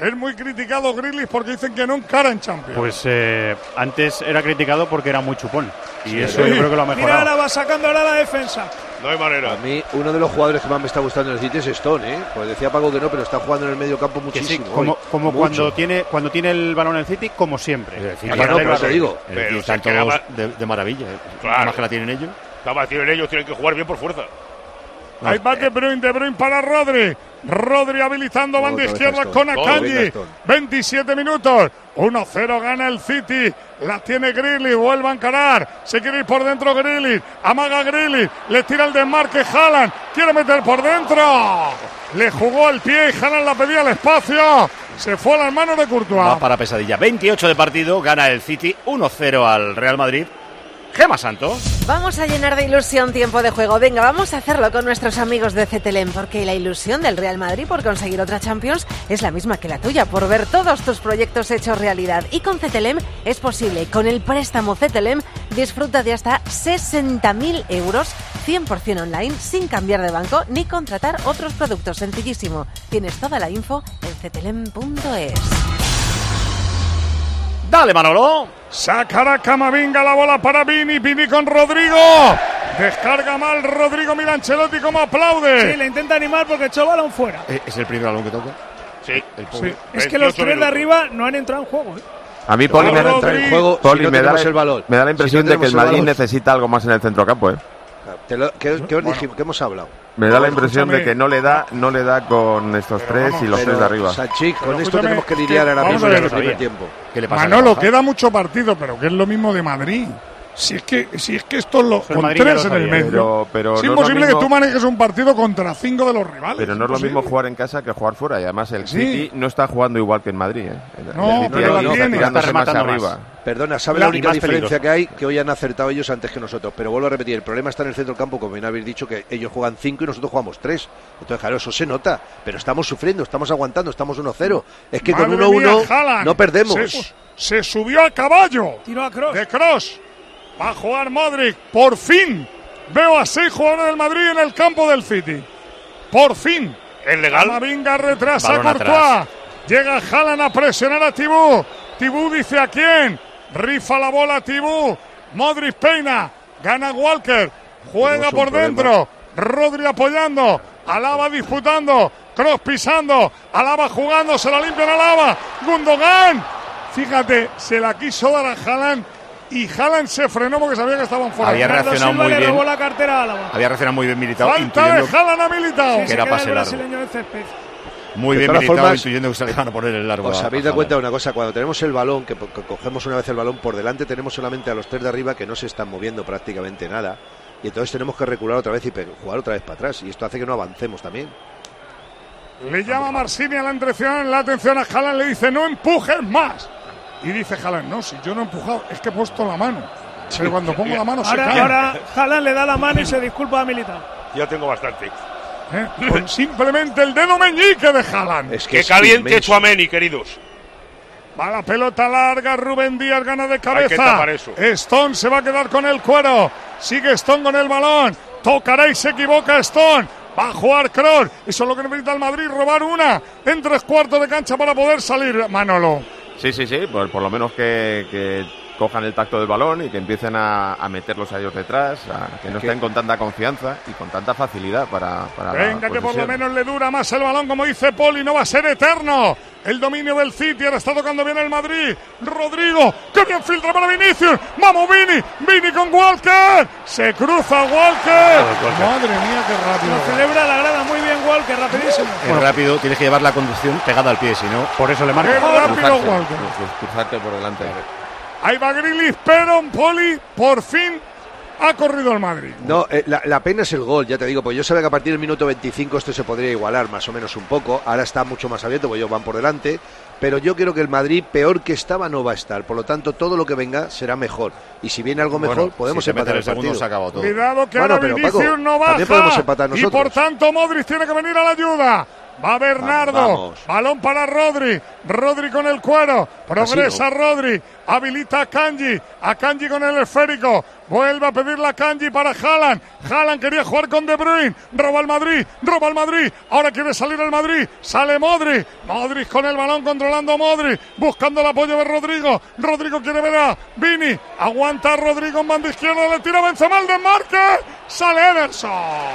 Es muy criticado Grealish porque dicen que no encara en Champions.
Pues antes era criticado porque era muy chupón. Y eso yo creo que lo ha mejorado.
Mira, ahora va sacando ahora la defensa.
No hay manera.
A mí, uno de los jugadores que más me está gustando en el City es Stone, ¿eh? Pues decía Paco que no, pero está jugando en el medio campo muchísimo.
Sí, como cuando tiene el balón en el City, como siempre.
Pero te digo.
Pero están todos de maravilla.
Claro.
Más que la tienen ellos.
La tienen ellos, tienen que jugar bien por fuerza.
Ahí va De Bruyne para Rodri. Rodri habilitando banda izquierda con Akanji. 27 minutos. 1-0 gana el City. La tiene Grealish. Vuelve a encarar. Se quiere ir por dentro Grealish. Amaga Grealish. Le tira el desmarque Haaland. Quiere meter por dentro. Le jugó el pie y Haaland la pedía al espacio. Se fue a las manos de Courtois.
Va para pesadilla. 28 de partido. Gana el City 1-0 al Real Madrid. Gemma Santos.
Vamos a llenar de ilusión tiempo de juego. Venga, vamos a hacerlo con nuestros amigos de CTLM, porque la ilusión del Real Madrid por conseguir otra Champions es la misma que la tuya, por ver todos tus proyectos hechos realidad. Y con CTLM es posible. Con el préstamo CTLM disfruta de hasta 60.000 euros, 100% online, sin cambiar de banco ni contratar otros productos. Sencillísimo. Tienes toda la info en ctlm.es.
Dale, Manolo.
Sacará Camavinga la bola para Vini. Vini con Rodrigo. Descarga mal Rodrigo. Mira Ancelotti cómo aplaude.
Sí, le intenta animar porque echó balón fuera.
¿Es el primer balón que toca?
Sí.
Sí.
Es que los tres de arriba no han entrado en juego.
A mí Poli me da la impresión de que el Madrid necesita algo más en el centrocampo.
¿Qué hemos hablado?
Me da la impresión de que no le da con estos tres y los tres de arriba.
Sanchik, con esto tenemos que lidiar ahora mismo en el primer tiempo.
Manolo, queda mucho partido, pero que es lo mismo de Madrid. Si es que esto lo con tres en el medio.
Pero
es imposible que tú manejes un partido contra 5 de los rivales.
Pero no es lo mismo jugar en casa que jugar fuera. Y además el City no está jugando igual que en Madrid.
No, pero
está tirándose más arriba.
Perdona, ¿sabe la única diferencia que hay? Que hoy han acertado ellos antes que nosotros. Pero vuelvo a repetir, el problema está en el centro del campo, como bien habéis dicho, que ellos juegan 5 y nosotros jugamos 3. Entonces, claro, eso se nota. Pero estamos sufriendo, estamos aguantando, estamos 1-0. Es que con 1-1 no perdemos.
Se subió a caballo.
Tiró a Kroos.
De Kroos. Va a jugar Modric. Por fin veo a 6 jugadores del Madrid en el campo del City. Por fin.
¿Es legal?
Camavinga retrasa a Courtois. Llega Haaland a presionar a Tibú. Tibú dice a quién. Rifa la bola a Tibú. Modric peina. Gana Walker. Juega por dentro. Rodri apoyando. Alaba disputando. Kroos pisando. Alaba jugando. Se la limpian a Alaba. Gundogan. Fíjate, se la quiso dar a Haaland. Y Haaland se frenó porque sabía que estaban fuera.
Había reaccionado muy bien.
Robó la cartera a Álava.
Había reaccionado muy bien Militao.
Falta de Haaland a Militao.
Que era pase largo. Muy bien Militao, intuyendo que se le iban a poner el largo.
Os habéis dado cuenta de una cosa, cuando tenemos el balón, que cogemos una vez el balón por delante, tenemos solamente a los tres de arriba que no se están moviendo prácticamente nada. Y entonces tenemos que recular otra vez y jugar otra vez para atrás. Y esto hace que no avancemos también.
Le llama Marsini a la atención a Haaland, le dice no empujes más. Y dice Haaland, no, si yo no he empujado, es que he puesto la mano. Pero cuando pongo la mano se cae.
Ahora Haaland le da la mano y se disculpa a Militao.
Ya tengo bastante.
Con simplemente el dedo meñique de Haaland.
Es que caliente Tchouaméni, queridos.
Va la pelota larga, Rubén Díaz gana de cabeza. Stone se va a quedar con el cuero. Sigue Stone con el balón. Tocará y se equivoca Stone. Va a jugar Kroos. Eso es lo que necesita el Madrid, robar una en 3/4 de cancha para poder salir, Manolo.
Sí, por lo menos que cojan el tacto del balón y que empiecen a meterlos a ellos detrás, que no estén con tanta confianza y con tanta facilidad para
venga, que por lo menos le dura más el balón, como dice Poli, no va a ser eterno. El dominio del City, ahora está tocando bien el Madrid. Rodrigo, que bien filtra para Vinicius. Vamos, Vini con Walker. Se cruza Walker. Madre mía, qué rápido.
Lo celebra la grada muy bien Walker, rapidísimo.
Es rápido, tienes que llevar la conducción pegada al pie, si no,
por eso le marca.
Qué rápido Walker.
Cruzarte por delante.
Ahí va Grealish, pero Poli por fin ha corrido el Madrid.
No, la pena es el gol, ya te digo, pues yo sabía que a partir del minuto 25 esto se podría igualar más o menos un poco. Ahora está mucho más abierto, pues ellos van por delante. Pero yo creo que el Madrid, peor que estaba, no va a estar. Por lo tanto, todo lo que venga será mejor. Y si viene algo mejor, podemos empatar el partido.
Se acabó todo.
Cuidado que ahora Vinicius no baja.
También podemos empatar nosotros.
Y por tanto, Modric tiene que venir a la ayuda. Va Bernardo, balón para Rodri, Rodri con el cuero, progresa Rodri, habilita a Kanji con el esférico, vuelve a pedirle a Kanji para Haaland, Haaland quería jugar con De Bruyne, roba el Madrid, ahora quiere salir el Madrid, sale Modric con el balón controlando a Modric, buscando el apoyo de Rodrigo quiere ver a Vini, aguanta a Rodrigo en banda izquierda, le tira Benzema el desmarque, sale Ederson.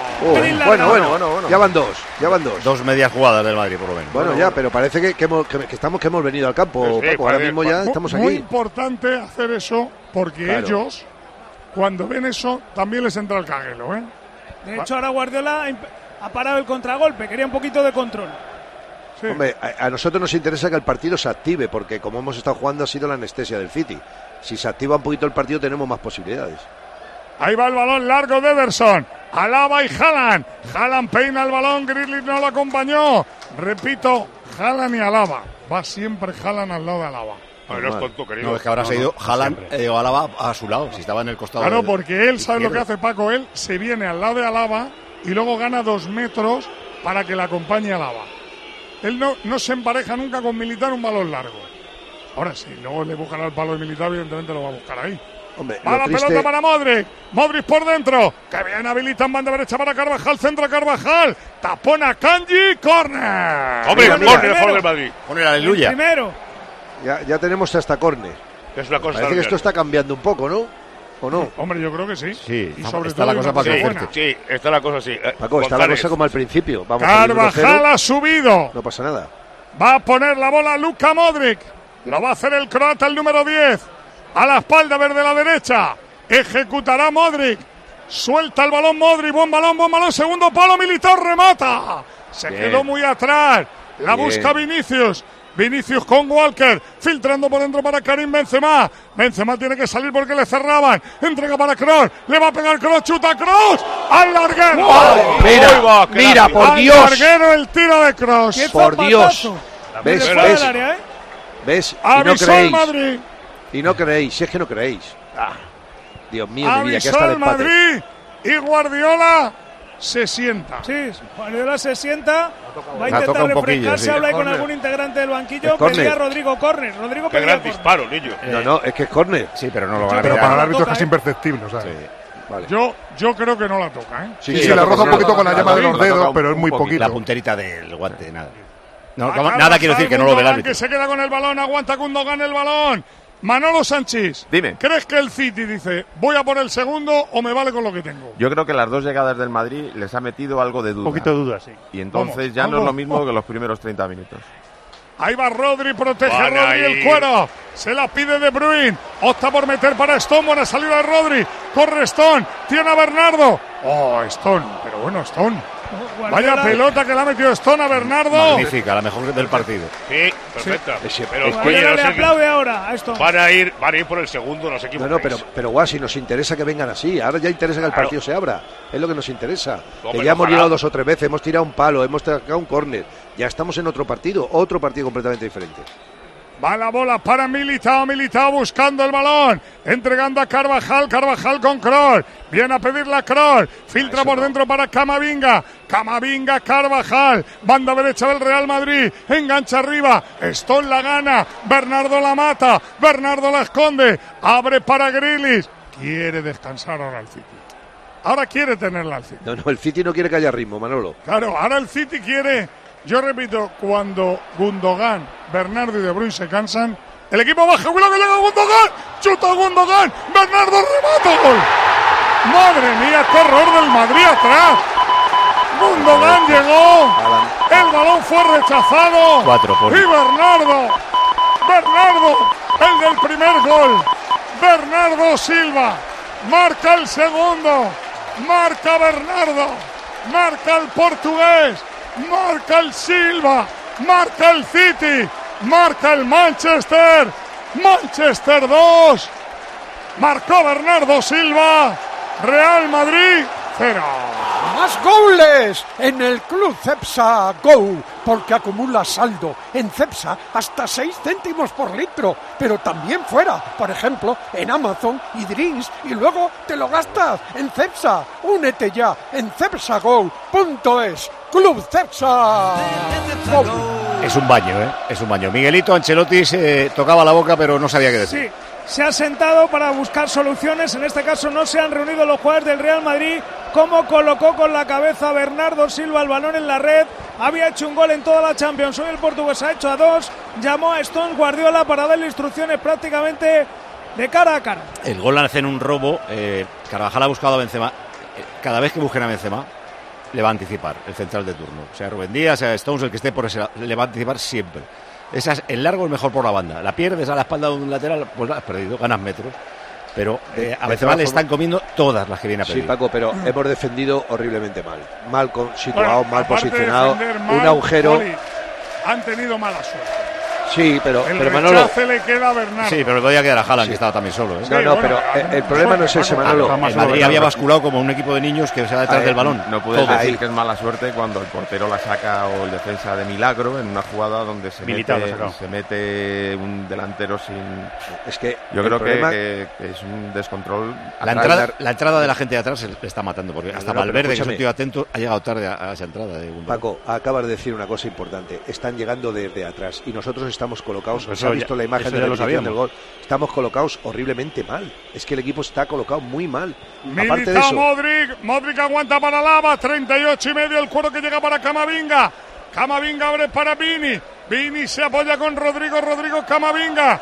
Bueno, ya van dos.
Dos medias jugadas del Madrid, por lo menos.
Bueno, ya, pero parece que hemos venido al campo,
sí,
Paco, ahora mismo ya estamos aquí.
Muy importante hacer eso, porque ellos, cuando ven eso, también les entra el caguelo, ¿eh?
De hecho, ahora Guardiola ha parado el contragolpe, quería un poquito de control.
Sí. Hombre, a nosotros nos interesa que el partido se active, porque como hemos estado jugando ha sido la anestesia del City. Si se activa un poquito el partido tenemos más posibilidades.
Ahí va el balón largo de Ederson. Alaba y Haaland. Haaland peina el balón, Grealish no lo acompañó. Repito, Haaland y Alaba. Va siempre Haaland al lado de Alaba.
No es tonto, querido.
No, es que ahora se ha ido Haaland o Alaba a su lado, si estaba en el costado.
Claro, porque él sabe lo que hace Paco. Él se viene al lado de Alaba y luego gana 2 metros para que le acompañe Alaba. Él no se empareja nunca con Militar un balón largo. Ahora sí, luego le buscará el palo de Militar, evidentemente lo va a buscar ahí.
Hombre,
va la pelota para Modric por dentro, que bien habilita en banda derecha para Carvajal, centro Carvajal, tapona Kanji, córner.
Hombre, córner a favor del Madrid.
Córner, aleluya.
Primero.
Ya tenemos hasta córner.
Es una cosa.
Parece que esto está cambiando un poco, ¿no? ¿O no?
Hombre, yo creo que sí.
Sí,
y sobre
está
todo
la cosa para
que sí, está la cosa así.
Paco, está la cosa como al principio. Vamos,
Carvajal ha subido.
No pasa nada.
Va a poner la bola Luka Modric. Lo va a hacer el croata, el número 10. A la espalda verde la derecha. Ejecutará Modric. Suelta el balón Modric. Buen balón. Segundo palo, Militao remata. Se quedó muy atrás. La busca Vinicius. Vinicius con Walker, filtrando por dentro para Karim Benzema. Benzema tiene que salir porque le cerraban. Entrega para Kroos, le va a pegar Kroos, chuta Kroos al larguero.
Mira, por Dios.
Al larguero el tiro de Kroos.
Por Dios. ¿Ves? Y no creéis, si es que no creéis. Dios mío, mi vida, que hasta el empate.
Madrid y Guardiola se sienta.
Sí, Guardiola se sienta, va a intentar refrescarse, habla ahí con algún integrante del banquillo, pedía Rodrigo córner. Rodrigo pedía
gran disparo, niño.
No, es que es córner.
Sí, pero no lo van a
Pero para el árbitro es casi imperceptible, o sea.
Sí.
Vale.
Yo creo que no la toca, ¿eh?
Sí, la roza un poquito con la llama de los dedos, pero es muy poquito.
La punterita del guante, nada. No, nada quiero decir que no lo ve el árbitro.
Que se queda con el balón, aguanta Gundogan el balón. Manolo Sánchez,
dime.
¿Crees que el City dice, voy a por el segundo o me vale con lo que tengo?
Yo creo que las dos llegadas del Madrid les ha metido algo de duda.
Un poquito de duda, sí.
Y entonces ya no es lo mismo que los primeros 30 minutos.
Ahí va Rodri, protege a Rodri el cuero. Se la pide De Bruyne. Opta por meter para Stone. Buena salida de Rodri. Corre Stone. Tiene a Bernardo. Oh, Stone. Pero bueno, Stone. Vaya pelota que le ha metido Stone a Bernardo.
Magnífica, la mejor del partido.
Sí, perfecta.
Sí.
Pero
Guardiola le aplaude ahora a Stone.
Van a ir por el segundo, no sé qué.
No, pero Guasi, nos interesa que vengan así. Ahora ya interesa que el partido se abra. Es lo que nos interesa. Que ya hemos llegado 2 o 3 veces, hemos tirado un palo, hemos tirado un córner. Ya estamos en otro partido completamente diferente.
Va la bola para Militao buscando el balón, entregando a Carvajal con Kroos, viene a pedirle a Kroos, filtra por dentro para Camavinga, Carvajal, banda derecha del Real Madrid, engancha arriba, Stone la gana, Bernardo la mata, Bernardo la esconde, abre para Grealish, quiere descansar ahora el City. Ahora quiere tenerla al City.
No, el City no quiere que haya ritmo, Manolo.
Claro, ahora el City quiere... Yo repito, cuando Gundogan, Bernardo y De Bruyne se cansan, el equipo baja, cuidado que llega Gundogan, chuta Gundogan, Bernardo remata, gol. Madre mía, qué error del Madrid atrás. Gundogan llegó, el balón fue rechazado.
4 por...
Y Bernardo, el del primer gol, Bernardo Silva, marca el segundo, marca Bernardo, marca el portugués. Marca el Silva, marca el City, marca el Manchester 2, marcó Bernardo Silva, Real Madrid 0.
Más goles en el Club Cepsa Go. porque acumula saldo. En Cepsa, hasta 6 céntimos por litro, pero también fuera, por ejemplo, en Amazon y Drinks, y luego te lo gastas en Cepsa. Únete ya en cepsago.es. Club Cepsa.
Es un baño, ¿eh? Es un baño. Miguelito Ancelotti se tocaba la boca, pero no sabía qué decir.
Sí, se ha sentado para buscar soluciones. En este caso no se han reunido los jugadores del Real Madrid. Como colocó con la cabeza Bernardo Silva el balón en la red. Había hecho un gol en toda la Champions. Hoy el portugués ha hecho a 2. Llamó a Stones Guardiola para darle instrucciones prácticamente de cara a cara.
El gol hace en un robo. Carvajal ha buscado a Benzema. Cada vez que busquen a Benzema, le va a anticipar el central de turno. Sea Rubén Díaz, sea Stones, el que esté por ese lado, le va a anticipar siempre. El largo es mejor por la banda. La pierdes a la espalda de un lateral, pues la has perdido, ganas metros. Pero a Benzema le están comiendo todas las que viene a pedir.
Sí, Paco, pero hemos defendido horriblemente mal. Mal situado, mal posicionado. Un agujero.
Han tenido mala suerte.
Sí, pero
Manolo. Le queda a Bernardo.
Sí, pero le podía quedar a Haaland, que estaba también solo.
Sí, pero el problema no es ese, Manolo.
El Madrid había basculado como un equipo de niños que se va detrás del balón.
No puedes decir que es mala suerte cuando el portero la saca o el defensa de milagro en una jugada donde se mete un delantero sin.
Es que
yo creo que es un descontrol.
La entrada de la gente de atrás se le está matando, porque hasta Valverde, que es un tío atento, ha llegado tarde a esa entrada.
Paco, acabas de decir una cosa importante. Están llegando desde atrás y nosotros estamos colocados. Se ha visto la imagen de la repetición del gol. Estamos colocados horriblemente mal. Es que el equipo está colocado muy mal. Aparte de eso,
Modric aguanta para Lava, 38,5 el cuero que llega para Camavinga. Camavinga abre para Vini. Vini se apoya con Rodrigo. Camavinga,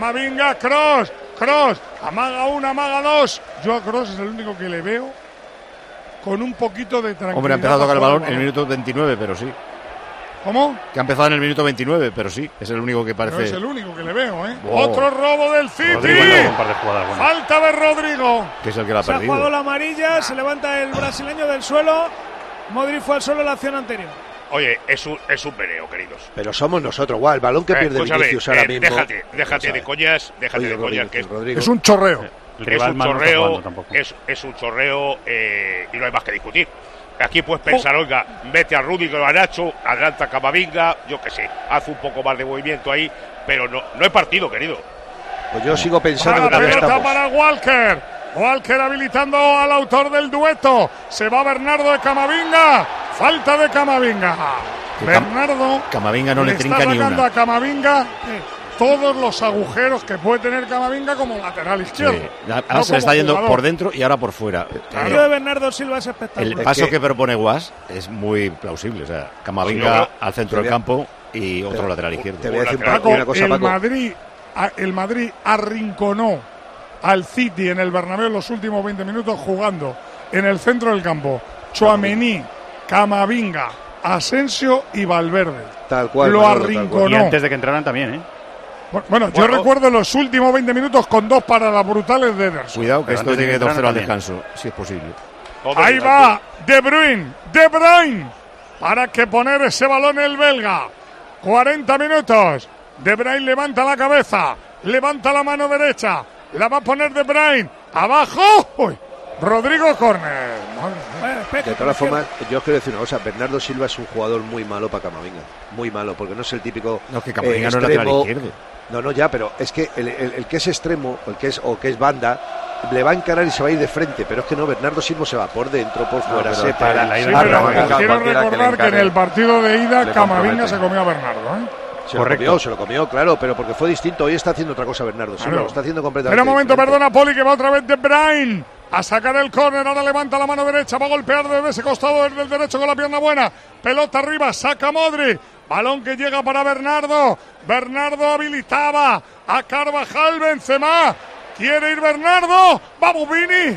Kroos. Amaga 1, amaga 2. Yo a Kroos es el único que le veo con un poquito de tranquilidad.
Hombre, ha empezado a tocar el balón en el minuto 29, pero sí.
¿Cómo?
Que ha empezado en el minuto 29, pero sí, es el único que parece.
No es el único que le veo, ¿eh? Wow. Otro robo del City. Falta de Rodrigo.
Que es el que la ha perdido.
Se ha jugado la amarilla, se levanta el brasileño del suelo. Modric fue al suelo en la acción anterior.
Oye, es un veneo, queridos.
Pero somos nosotros, el balón que pierde Vinicius ahora mismo.
Déjate de coñas, que
es un chorreo.
Es un chorreo y no hay más que discutir. Aquí puedes pensar, oiga, mete a Rudiger, a Nacho, adelanta a Camavinga, yo qué sé, hace un poco más de movimiento ahí, pero no hay partido, querido.
Pues yo sigo pensando
que todavía estamos. Para Walker habilitando al autor del dueto. Se va Bernardo de Camavinga. Falta de Camavinga.
Camavinga no le trinca ni una.
A Camavinga todos los agujeros que puede tener Camavinga como lateral izquierdo.
Sí. Ahora se le está yendo por dentro y ahora por fuera.
El de Bernardo Silva es espectacular.
El paso que propone Guas es muy plausible. O sea, Camavinga al centro del campo y otro lateral izquierdo.
Te voy a decir una cosa, Paco.
El Madrid arrinconó al City en el Bernabéu en los últimos 20 minutos jugando en el centro del campo. Tchouaméni, Camavinga, Asensio y Valverde.
Tal cual.
Lo arrinconó.
Y antes de que entraran también, ¿eh?
Bueno, yo recuerdo los últimos 20 minutos con 2 paradas brutales de Ederson.
Cuidado que esto llegue 2-0 al descanso, si es posible.
Ahí va De Bruyne, para que poner ese balón el belga. 40 minutos. De Bruyne levanta la cabeza, levanta la mano derecha, la va a poner De Bruyne. Abajo. Uy. Rodrigo Corner.
De todas formas, yo quiero decir una cosa. Bernardo Silva es un jugador muy malo para Camavinga. Muy malo, porque no es el típico.
No, que Camavinga no es lateral izquierdo.
No, ya, pero es que el que es extremo, el que es banda, le va a encarar y se va a ir de frente. Pero es que no, Bernardo Silva se va por dentro, por fuera, se para.
Quiero recordar que en el partido de ida Camavinga se comió a Bernardo, ¿eh?
Se lo comió, claro, pero porque fue distinto. Hoy está haciendo otra cosa Bernardo Silva, lo está haciendo completamente.
Pero un momento, perdona, Poli, que va otra vez De Bruyne a sacar el córner, ahora levanta la mano derecha, va a golpear desde ese costado del derecho con la pierna buena, pelota arriba, saca Modric, balón que llega para Bernardo habilitaba a Carvajal, Benzema, quiere ir Bernardo, vamos Vini,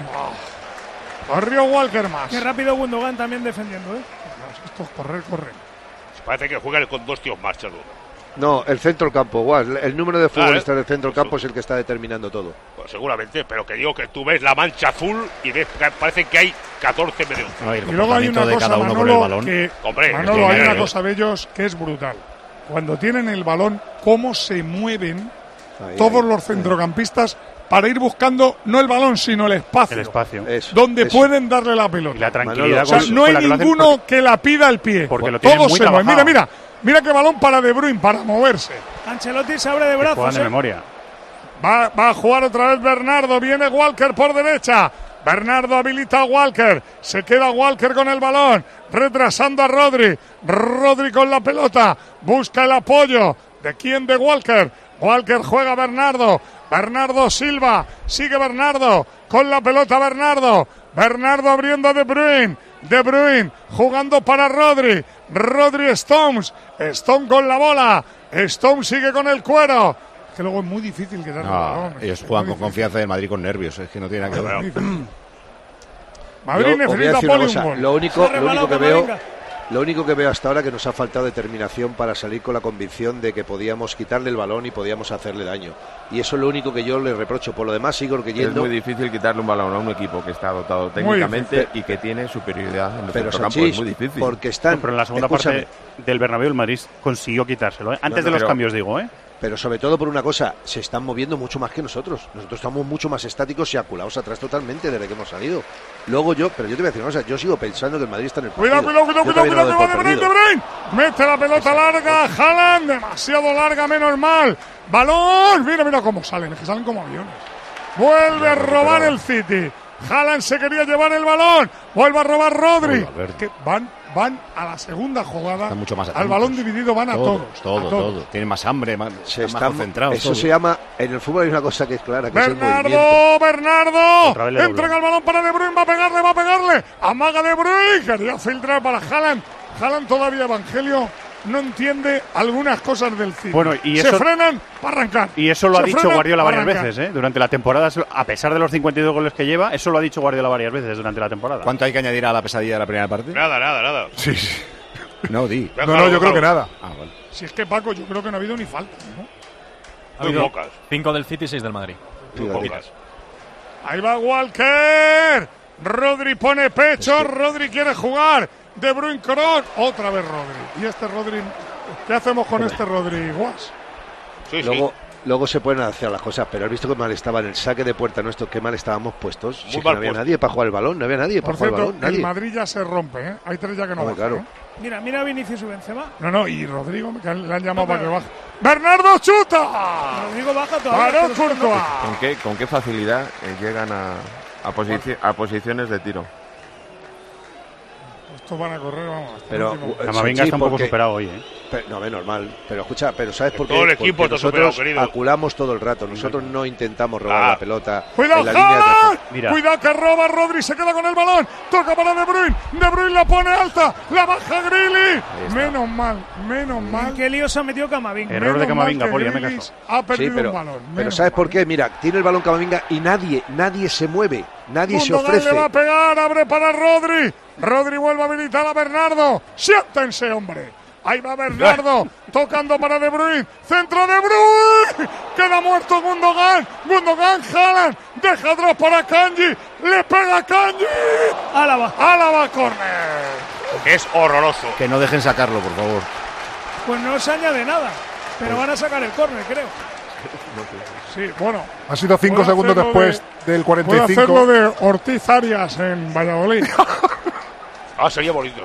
corrió Walker más.
Qué rápido Gundogan también defendiendo,
Esto es correr.
Parece que juegan con 2 tíos más, Chalo.
No, el centro del campo, el número de futbolistas del centro del campo es el que está determinando todo.
Pues seguramente, pero que digo que tú ves la mancha azul y ves que parece que hay 14 medios.
Y luego hay una cosa, Manolo, hay una cosa de ellos que es brutal. Cuando tienen el balón, cómo se mueven todos los centrocampistas para ir buscando no el balón, sino el espacio. Donde pueden darle la pelota.
Y la tranquilidad.
no hay ninguno que la pida al pie.
Porque lo
todos se mueven. Mira. Mira qué balón para De Bruyne, para moverse.
Ancelotti se abre de brazos.
Juegan de memoria.
Va a jugar otra vez Bernardo. Viene Walker por derecha. Bernardo habilita a Walker. Se queda Walker con el balón. Retrasando a Rodri. Rodri con la pelota. Busca el apoyo. ¿De quién? De Walker. Walker juega a Bernardo. Bernardo Silva. Sigue Bernardo. Con la pelota Bernardo. Bernardo abriendo a De Bruyne. De Bruyne jugando para Rodri. Rodri Stones. Stone con la bola. Stone sigue con el cuero. Que luego es muy difícil quitarle el balón.
Ellos juegan con confianza de Madrid con nervios. Es que no tiene nada que ver.
Madrid necesita
un Lo único que veo hasta ahora que nos ha faltado determinación para salir con la convicción de que podíamos quitarle el balón y podíamos hacerle daño. Y eso es lo único que yo le reprocho. Por lo demás, sigo creyendo.
Es muy difícil quitarle un balón a un equipo que está dotado técnicamente y que tiene superioridad en el centrocampo. Es muy difícil.
Porque están.
Pero en la segunda parte del Bernabéu el Madrid consiguió quitárselo. Antes de los cambios, digo,
Pero sobre todo por una cosa, se están moviendo mucho más que nosotros. Nosotros estamos mucho más estáticos y aculados atrás totalmente desde que hemos salido. Luego pero yo te voy a decir una cosa, yo sigo pensando que el Madrid está en el partido.
Cuidado, que va De Bruyne. Mete la pelota larga, Haaland, demasiado larga, menos mal. Balón, mira cómo salen, es que salen como aviones. Vuelve a robar el City. Haaland se quería llevar el balón, vuelve a robar Rodri. Que van a la segunda jugada,
mucho más
al balón dividido van a todos.
Todo. Tienen más hambre, más concentrados.
Eso se llama, en el fútbol hay una cosa que es clara, que
Bernardo,
es el movimiento.
Bernardo, entrega el balón para De Bruyne, va a pegarle, amaga De Bruyne, quería filtrar para Haaland. Haaland todavía, Evangelio, no entiende algunas cosas del City.
Bueno, y
se frenan para arrancar.
Y eso lo ha dicho Guardiola varias veces, durante la temporada, a pesar de los 52 goles que lleva, eso lo ha dicho Guardiola varias veces durante la temporada.
¿Cuánto hay que añadir a la pesadilla de la primera parte?
Nada.
Sí.
No, di.
No, yo creo que nada.
Vale.
Si es que, Paco, yo creo que no ha habido ni falta, ¿no?
Ha habido pocas.
5 del City y 6 del Madrid.
Muy pocas.
Ahí va Walker. Rodri pone pecho. Rodri quiere jugar. De Bruyne Kroos. Otra vez Rodri. Y este Rodri, ¿qué hacemos con este Rodri, Guas?
Luego se pueden hacer las cosas, pero has visto que mal estaba en el saque de puerta nuestro, qué mal estábamos puestos. Si no había nadie para jugar el balón, no había nadie para jugar el balón.
El Madrid ya se rompe, Hay 3 ya que no bajan,
claro.
Mira Vinicius y Benzema.
No, y Rodrigo, que le han llamado para que baje. ¡Bernardo chuta!
Rodrigo baja todavía.
¿Con qué facilidad llegan a posiciones de tiro?
Estos van a correr, vamos.
Pero
Camavinga está un poco superado hoy,
No, es normal. Pero escucha, ¿sabes por qué?
Todo el equipo
porque nosotros
superado,
aculamos todo el rato. Nosotros no intentamos robar la pelota.
¡Cuidado,
en la línea
de cuidado que roba Rodri! Se queda con el balón. Toca para De Bruyne. De Bruyne la pone alta. La baja Grealish. Menos mal.
¿Qué lío se ha metido Camavinga?
Error de Camavinga, Poli, me caso.
Ha perdido un balón.
Pero ¿sabes por qué? Mira, tiene el balón Camavinga y nadie se mueve. Nadie se ofrece.
Le va a pegar, abre para Rodri. Rodri vuelve a habilitar a Bernardo. Siéntense, hombre. Ahí va Bernardo, tocando para De Bruyne. Centro De Bruyne. Queda muerto Gundogan. Haaland. Deja atrás para Kanji. Le pega Kanji. Álava, córner.
Es horroroso.
Que no dejen sacarlo, por favor.
Pues no se añade nada. Pero van a sacar el córner, creo.
Sí, bueno.
Ha sido 5 segundos después del 45.
Puedo hacerlo de Ortiz Arias en Valladolid.
Sería bonito.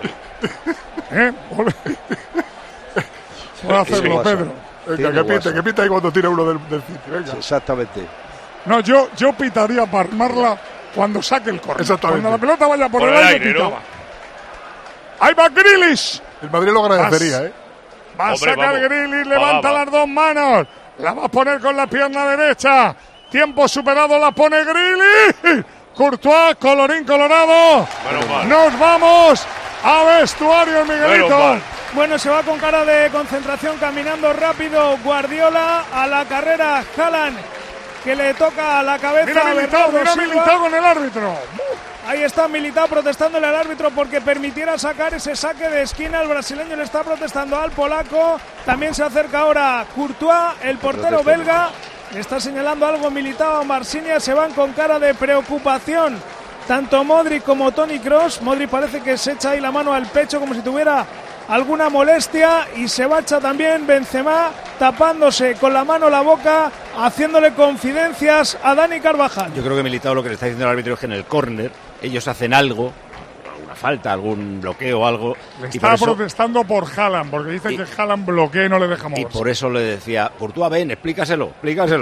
Puedo hacerlo, Pedro.
Venga, que pita ahí cuando tira uno del City. Venga.
Exactamente.
No, yo pitaría para armarla cuando saque el córner.
Exactamente.
Cuando la pelota vaya por el aire, pitaba. Ahí va Grealish.
El Madrid lo agradecería,
Va a sacar Grealish, levanta las dos manos. La va a poner con la pierna derecha. Tiempo superado, la pone Grealish. Courtois, colorín colorado. Nos vamos a vestuario, Miguelito.
Bueno, se va con cara de concentración, caminando rápido Guardiola. A la carrera Haaland, que le toca a la cabeza.
Mira Militao con el árbitro.
Ahí está Militao protestándole al árbitro porque permitiera sacar ese saque de esquina. El brasileño le está protestando al polaco. También se acerca ahora Courtois, el portero belga. Le está señalando algo Militao a Marciniak. Se van con cara de preocupación tanto Modric como Toni Kroos. Modric parece que se echa ahí la mano al pecho como si tuviera alguna molestia, y se bacha también Benzema tapándose con la mano la boca, haciéndole confidencias a Dani Carvajal.
Yo creo que Militao lo que le está diciendo al árbitro es que en el córner ellos hacen algo, una falta, algún bloqueo o algo.
Está protestando por Haaland, porque dice que Haaland bloquea y no le deja moverse.
Y por eso le decía, Courtois, ven, explícaselo.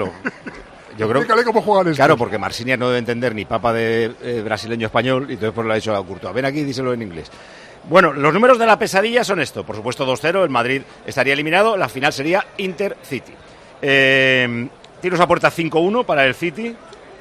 Yo creo,
explícale cómo juegan estos.
Claro, porque Marciniak no debe entender ni papa de brasileño-español, y entonces pues le ha dicho a Courtois, ven aquí y díselo en inglés. Bueno, los números de la pesadilla son esto. Por supuesto 2-0, el Madrid estaría eliminado, la final sería Inter-City. Tiros a puerta 5-1 para el City,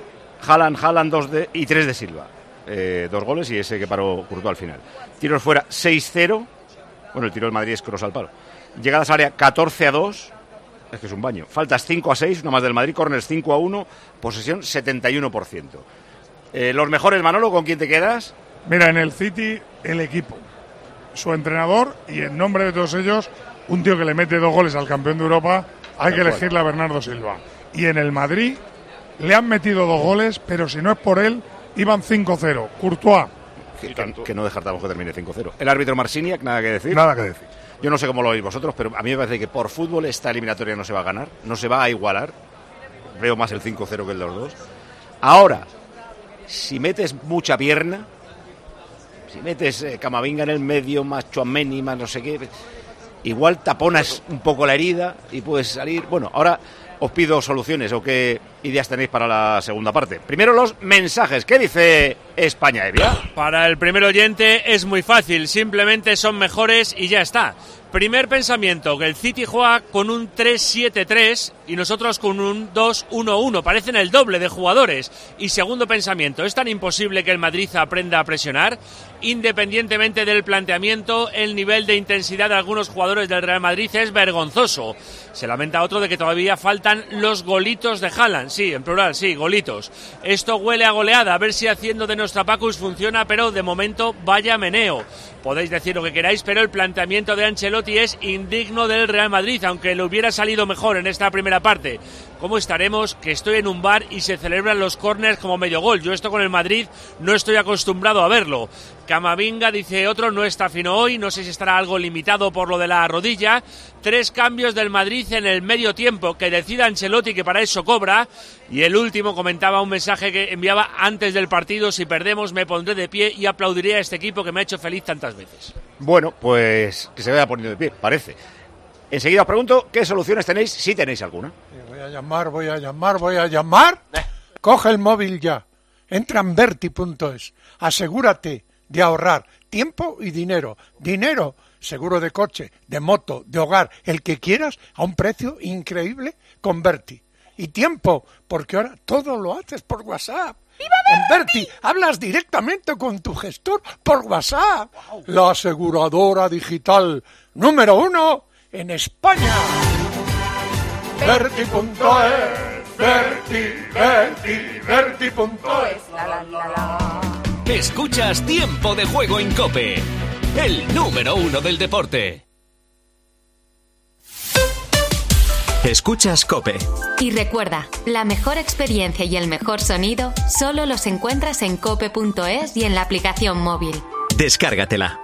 Haaland 2 y 3 de Silva. 2 goles y ese que paró Courtois al final. Tiros fuera 6-0. Bueno, el tiro del Madrid es cross al palo. Llegadas al área 14-2. Es que es un baño. Faltas 5-6, una más del Madrid. Corners 5-1. Posesión 71%. Los mejores, Manolo, ¿con quién te quedas?
Mira, en el City, el equipo, su entrenador y en nombre de todos ellos, un tío que le mete 2 goles al campeón de Europa, hay que elegirle a Bernardo Silva. Y en el Madrid le han metido 2 goles, pero si no es por él, iban 5-0. Courtois.
Que no descartamos que termine 5-0. El árbitro Marciniak, nada que decir.
Nada que decir.
Yo no sé cómo lo veis vosotros, pero a mí me parece que por fútbol esta eliminatoria no se va a ganar, no se va a igualar. Veo más el 5-0 que el de los dos. Ahora, si metes mucha pierna, si metes Camavinga en el medio, más Tchouaméni, más no sé qué, igual taponas un poco la herida y puedes salir. Bueno, ahora os pido soluciones o qué ideas tenéis para la segunda parte. Primero los mensajes. ¿Qué dice España, Evia?
Para el primer oyente es muy fácil, simplemente son mejores y ya está. Primer pensamiento, que el City juega con un 3-7-3 y nosotros con un 2-1-1. Parecen el doble de jugadores. Y segundo pensamiento, ¿es tan imposible que el Madrid aprenda a presionar? Independientemente del planteamiento, el nivel de intensidad de algunos jugadores del Real Madrid es vergonzoso. Se lamenta otro de que todavía faltan los golitos de Haaland. Sí, en plural, sí, golitos. Esto huele a goleada, a ver si haciendo de Nostrapacus funciona, pero de momento vaya meneo. Podéis decir lo que queráis, pero el planteamiento de Ancelotti es indigno del Real Madrid, aunque le hubiera salido mejor en esta primera parte. ¿Cómo estaremos? Que estoy en un bar y se celebran los córners como medio gol. Yo esto con el Madrid no estoy acostumbrado a verlo. Camavinga, dice otro, no está fino hoy, no sé si estará algo limitado por lo de la rodilla. 3 cambios del Madrid en el medio tiempo, que decida Ancelotti, que para eso cobra. Y el último comentaba un mensaje que enviaba antes del partido: si perdemos me pondré de pie y aplaudiré a este equipo que me ha hecho feliz tantas veces.
Bueno, pues que se vaya poniendo de pie, parece. Enseguida os pregunto qué soluciones tenéis, si tenéis alguna.
Voy a llamar. Coge el móvil ya. Entra en Verti.es. Asegúrate de ahorrar tiempo y dinero. Dinero, seguro de coche, de moto, de hogar, el que quieras, a un precio increíble con Verti. Y tiempo, porque ahora todo lo haces por WhatsApp. En Verti hablas directamente con tu gestor por WhatsApp. La aseguradora digital número 1 en España. Verti.es, Verti.es.
Escuchas Tiempo de Juego en COPE, el número 1 del deporte. Escuchas COPE.
Y recuerda, la mejor experiencia y el mejor sonido solo los encuentras en cope.es y en la aplicación móvil.
Descárgatela.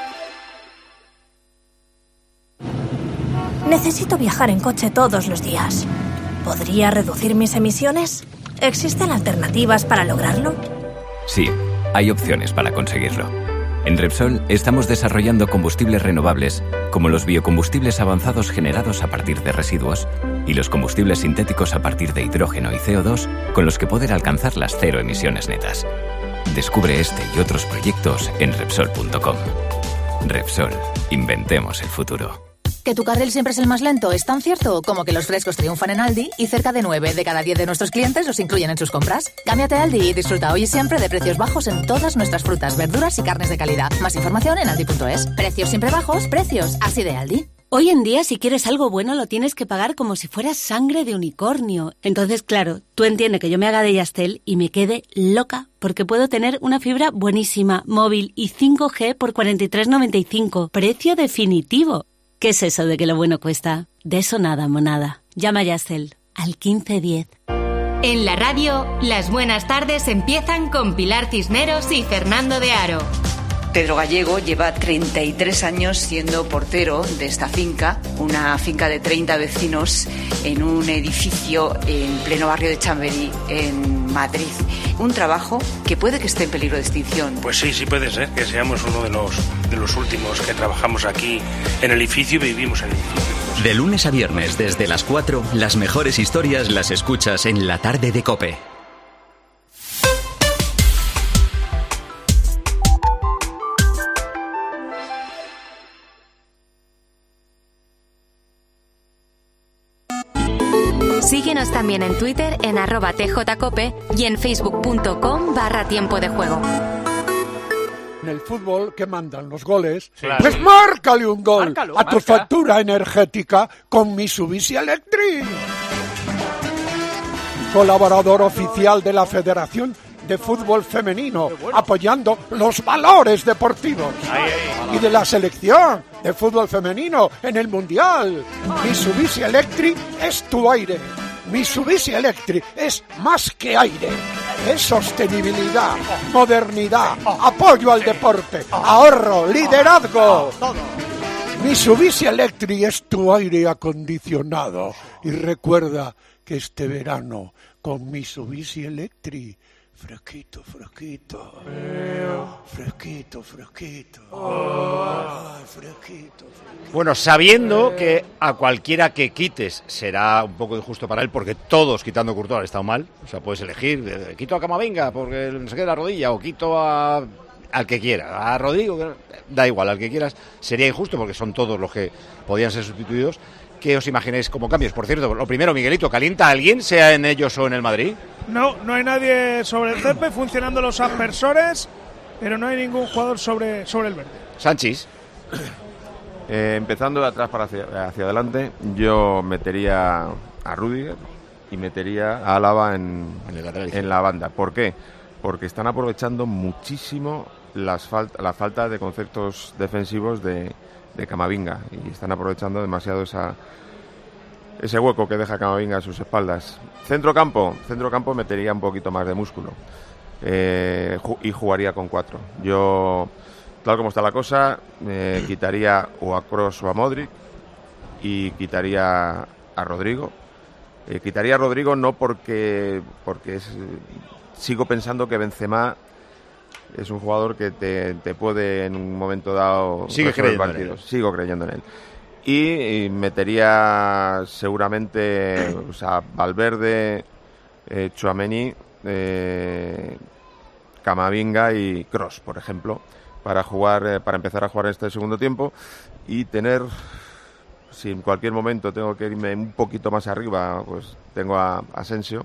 Necesito viajar en coche todos los días. ¿Podría reducir mis emisiones? ¿Existen alternativas para lograrlo?
Sí, hay opciones para conseguirlo. En Repsol estamos desarrollando combustibles renovables, como los biocombustibles avanzados generados a partir de residuos y los combustibles sintéticos a partir de hidrógeno y CO2, con los que poder alcanzar las 0 emisiones netas. Descubre este y otros proyectos en Repsol.com. Repsol, inventemos el futuro.
¿Que tu carril siempre es el más lento? Es tan cierto como que los frescos triunfan en Aldi y cerca de 9 de cada 10 de nuestros clientes los incluyen en sus compras. Cámbiate a Aldi y disfruta hoy y siempre de precios bajos en todas nuestras frutas, verduras y carnes de calidad. Más información en aldi.es. Precios siempre bajos, precios así de Aldi.
Hoy en día, si quieres algo bueno, lo tienes que pagar como si fuera sangre de unicornio. Entonces, claro, tú entiendes que yo me haga de Yastel y me quede loca, porque puedo tener una fibra buenísima, móvil y 5G por 43,95. Precio definitivo. ¿Qué es eso de que lo bueno cuesta? De eso nada, monada. Llama a Yastel al 1510.
En la radio, las buenas tardes empiezan con Pilar Cisneros y Fernando de Aro.
Pedro Gallego lleva 33 años siendo portero de esta finca, una finca de 30 vecinos en un edificio en pleno barrio de Chamberí, en Madrid. Un trabajo que puede que esté en peligro de extinción.
Pues sí puede ser que seamos uno de los últimos que trabajamos aquí en el edificio y vivimos en el edificio.
De lunes a viernes desde las 4, las mejores historias las escuchas en La Tarde de COPE.
Síguenos también en Twitter en @tjcope y en facebook.com/tiempo de juego.
En el fútbol, que mandan los goles, claro. Pues márcale un gol a tu factura energética con Mitsubishi Electric. Colaborador oficial de la Federación de Fútbol Femenino, apoyando los valores deportivos. Y de la selección de fútbol femenino en el Mundial. Mitsubishi Electric es tu aire. Mitsubishi Electric es más que aire. Es sostenibilidad, modernidad, apoyo al deporte, ahorro, liderazgo. Mitsubishi Electric es tu aire acondicionado. Y recuerda que este verano con Mitsubishi Electric, fresquito, fresquito. Fresquito, fresquito. Ay, fresquito.
Bueno, sabiendo que a cualquiera que quites será un poco injusto para él, porque todos quitando a Courtois han estado mal. O sea, puedes elegir, quito a Camavinga porque no se queda la rodilla, o quito al que quiera, a Rodrigo, da igual, al que quieras. Sería injusto porque son todos los que podían ser sustituidos. ¿Qué os imagináis como cambios? Por cierto, lo primero, Miguelito, ¿calienta a alguien, sea en ellos o en el Madrid?
No hay nadie sobre el césped, funcionando los aspersores, pero no hay ningún jugador sobre el verde.
Sánchez.
Empezando de atrás para hacia adelante, yo metería a Rüdiger y metería a Álava en la banda. ¿Por qué? Porque están aprovechando muchísimo la falta de conceptos defensivos de Camavinga, y están aprovechando demasiado ese hueco que deja Camavinga a sus espaldas. Centrocampo metería un poquito más de músculo y jugaría con 4. Yo, tal como está la cosa, quitaría o a Kroos o a Modric y quitaría a Rodrigo. Quitaría a Rodrigo no porque sigo pensando que Benzema es un jugador que te puede en un momento dado resolver partidos. Sigo creyendo en él. Y metería seguramente Valverde, Tchouaméni, Camavinga y Kroos, por ejemplo, para empezar a jugar este segundo tiempo y tener, si en cualquier momento tengo que irme un poquito más arriba, pues tengo a Asensio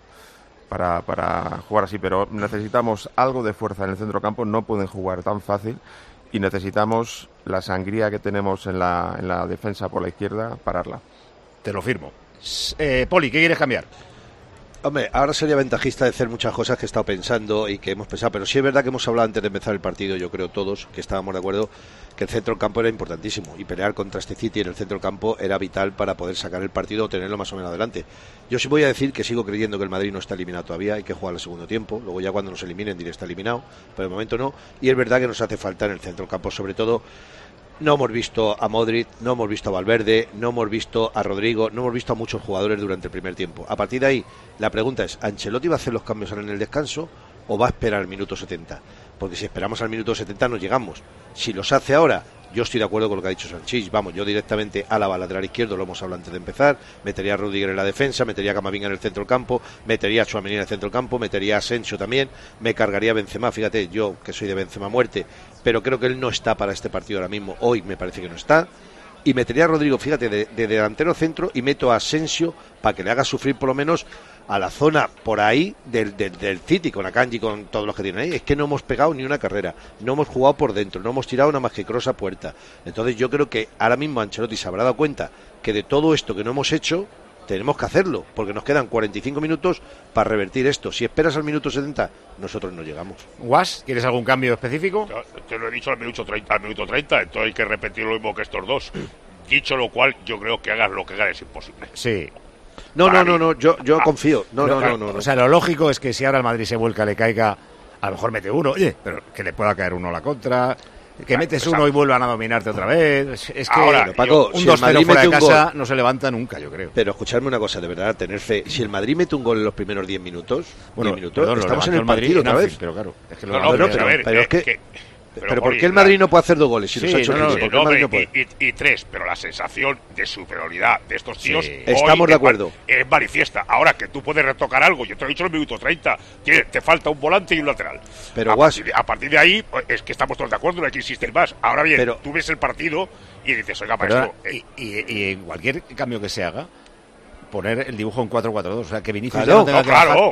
para jugar así, pero necesitamos algo de fuerza en el centrocampo, no pueden jugar tan fácil y necesitamos la sangría que tenemos en la defensa por la izquierda, pararla.
Te lo firmo. Poli, ¿qué quieres cambiar?
Hombre, ahora sería ventajista decir muchas cosas que he estado pensando y que hemos pensado, pero sí es verdad que hemos hablado antes de empezar el partido, yo creo todos que estábamos de acuerdo que el centro del campo era importantísimo y pelear contra este City en el centro del campo era vital para poder sacar el partido o tenerlo más o menos adelante. Yo sí voy a decir que sigo creyendo que el Madrid no está eliminado todavía, hay que jugar al segundo tiempo, luego ya cuando nos eliminen diré está eliminado, pero de momento no, y es verdad que nos hace falta en el centro del campo, sobre todo. No hemos visto a Modric, no hemos visto a Valverde, no hemos visto a Rodrigo, no hemos visto a muchos jugadores durante el primer tiempo. A partir de ahí, la pregunta es, ¿Ancelotti va a hacer los cambios ahora en el descanso o va a esperar al minuto 70? Porque si esperamos al minuto 70 no llegamos. Si los hace ahora, yo estoy de acuerdo con lo que ha dicho Sánchez. Vamos, yo directamente Álava lateral izquierdo, lo hemos hablado antes de empezar, metería a Rüdiger en la defensa, metería a Camavinga en el centro del campo, metería a Tchouaméni en el centro del campo, metería a Asensio también, me cargaría a Benzema, fíjate, yo que soy de Benzema a muerte, pero creo que él no está para este partido ahora mismo, hoy me parece que no está, y metería a Rodrigo, fíjate, de delantero centro y meto a Asensio para que le haga sufrir por lo menos a la zona por ahí del City, con Akanji, con todos los que tienen ahí. Es que no hemos pegado ni una carrera, no hemos jugado por dentro, no hemos tirado nada más que Kroos a puerta. Entonces yo creo que ahora mismo Ancelotti se habrá dado cuenta que de todo esto que no hemos hecho tenemos que hacerlo, porque nos quedan 45 minutos para revertir esto. Si esperas al minuto 70, nosotros no llegamos.
Guas, ¿quieres algún cambio específico?
Te lo he dicho al minuto 30, entonces hay que repetir lo mismo que estos dos. Dicho lo cual, yo creo que hagas lo que hagas es imposible.
Sí.
No, yo confío. No.
O sea, lo lógico es que si ahora el Madrid se vuelca, le caiga, a lo mejor mete uno, oye, pero que le pueda caer uno a la contra. Que metes uno y vuelvan a dominarte otra vez. Es que
ahora, Paco,
un 2-0 fuera de casa no se levanta nunca, yo creo.
Pero escuchadme una cosa, de verdad, tener fe. Si el Madrid mete un gol en los primeros 10 minutos,
perdón,
estamos en el partido otra vez.
Pero claro, es que
pero es que... Pero ¿por qué el Madrid no puede hacer 2 goles? Si nos ha hecho
y 3, pero la sensación de superioridad de estos tíos
estamos de acuerdo.
Es manifiesta. Ahora que tú puedes retocar algo, yo te lo he dicho en el minuto 30, te falta un volante y un lateral.
Pero
a partir de ahí, es que estamos todos de acuerdo, no hay que insistir más. Ahora bien, tú ves el partido y dices, oiga, para esto...
Y en cualquier cambio que se haga, poner el dibujo en 4-4-2, o sea, que Vinicius
no
tenga que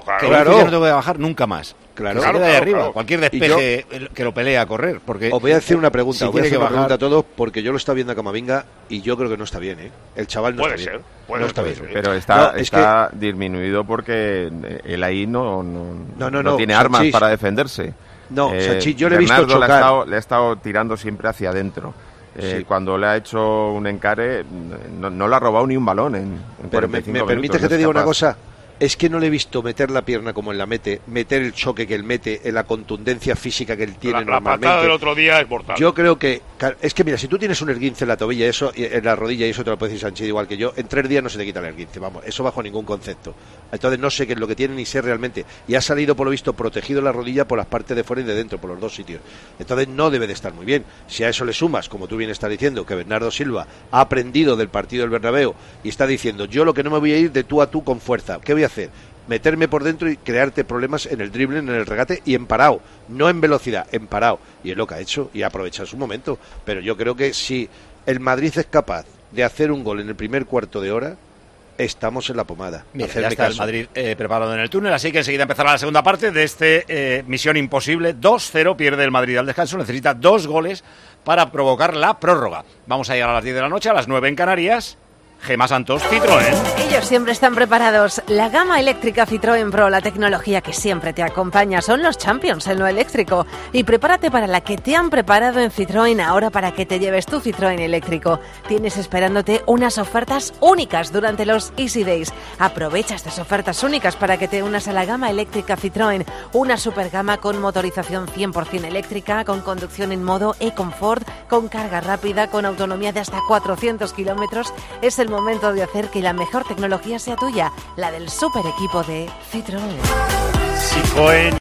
bajar nunca más.
Claro,
que se quede ahí arriba. Cualquier despeje que lo pelee a correr. Porque
os voy a decir una pregunta, a todos, porque yo lo está viendo a Camavinga y yo creo que no está bien, ¿eh? El chaval no está bien. No está bien.
Pero está disminuido porque él ahí no tiene armas para defenderse.
No, Sanchi, yo le he visto chocar.
Le ha estado tirando siempre hacia adentro. Cuando le ha hecho un encare, no le ha robado ni un balón en 45
¿Me permite que te diga una cosa? Es que no le he visto meter la pierna como él la mete, meter el choque que él mete, en la contundencia física que él tiene normalmente.
La patada del otro día es mortal.
Yo creo que... Es que mira, si tú tienes un esguince en la tobilla, en la rodilla, y eso te lo puede decir Sánchez igual que yo, en 3 días no se te quita el esguince, vamos, eso bajo ningún concepto. Entonces no sé qué es lo que tiene ni sé realmente. Y ha salido, por lo visto, protegido la rodilla por las partes de fuera y de dentro, por los 2 sitios. Entonces no debe de estar muy bien. Si a eso le sumas, como tú bien estás diciendo, que Bernardo Silva ha aprendido del partido del Bernabéu y está diciendo, yo lo que no me voy a ir de tú a tú con fuerza, ¿qué voy a hacer? Meterme por dentro y crearte problemas en el dribbling, en el regate y en parado, no en velocidad, en parado. Y es lo que ha hecho y aprovecha su momento. Pero yo creo que si el Madrid es capaz de hacer un gol en el primer cuarto de hora, estamos en la pomada.
Mira, ya está el Madrid preparado en el túnel, así que enseguida empezará la segunda parte de este Misión Imposible. 2-0 pierde el Madrid al descanso, necesita 2 goles para provocar la prórroga. Vamos a llegar a las 10 de la noche, a las 9 en Canarias. Gemma Santos, Citroën.
Ellos siempre están preparados. La gama eléctrica Citroën Pro, la tecnología que siempre te acompaña, son los champions en lo eléctrico. Y prepárate para la que te han preparado en Citroën ahora para que te lleves tu Citroën eléctrico. Tienes esperándote unas ofertas únicas durante los Easy Days. Aprovecha estas ofertas únicas para que te unas a la gama eléctrica Citroën. Una super gama con motorización 100% eléctrica, con conducción en modo e-comfort, con carga rápida, con autonomía de hasta 400 kilómetros. Es el momento de hacer que la mejor tecnología sea tuya, la del super equipo de Citroën.
Citroën.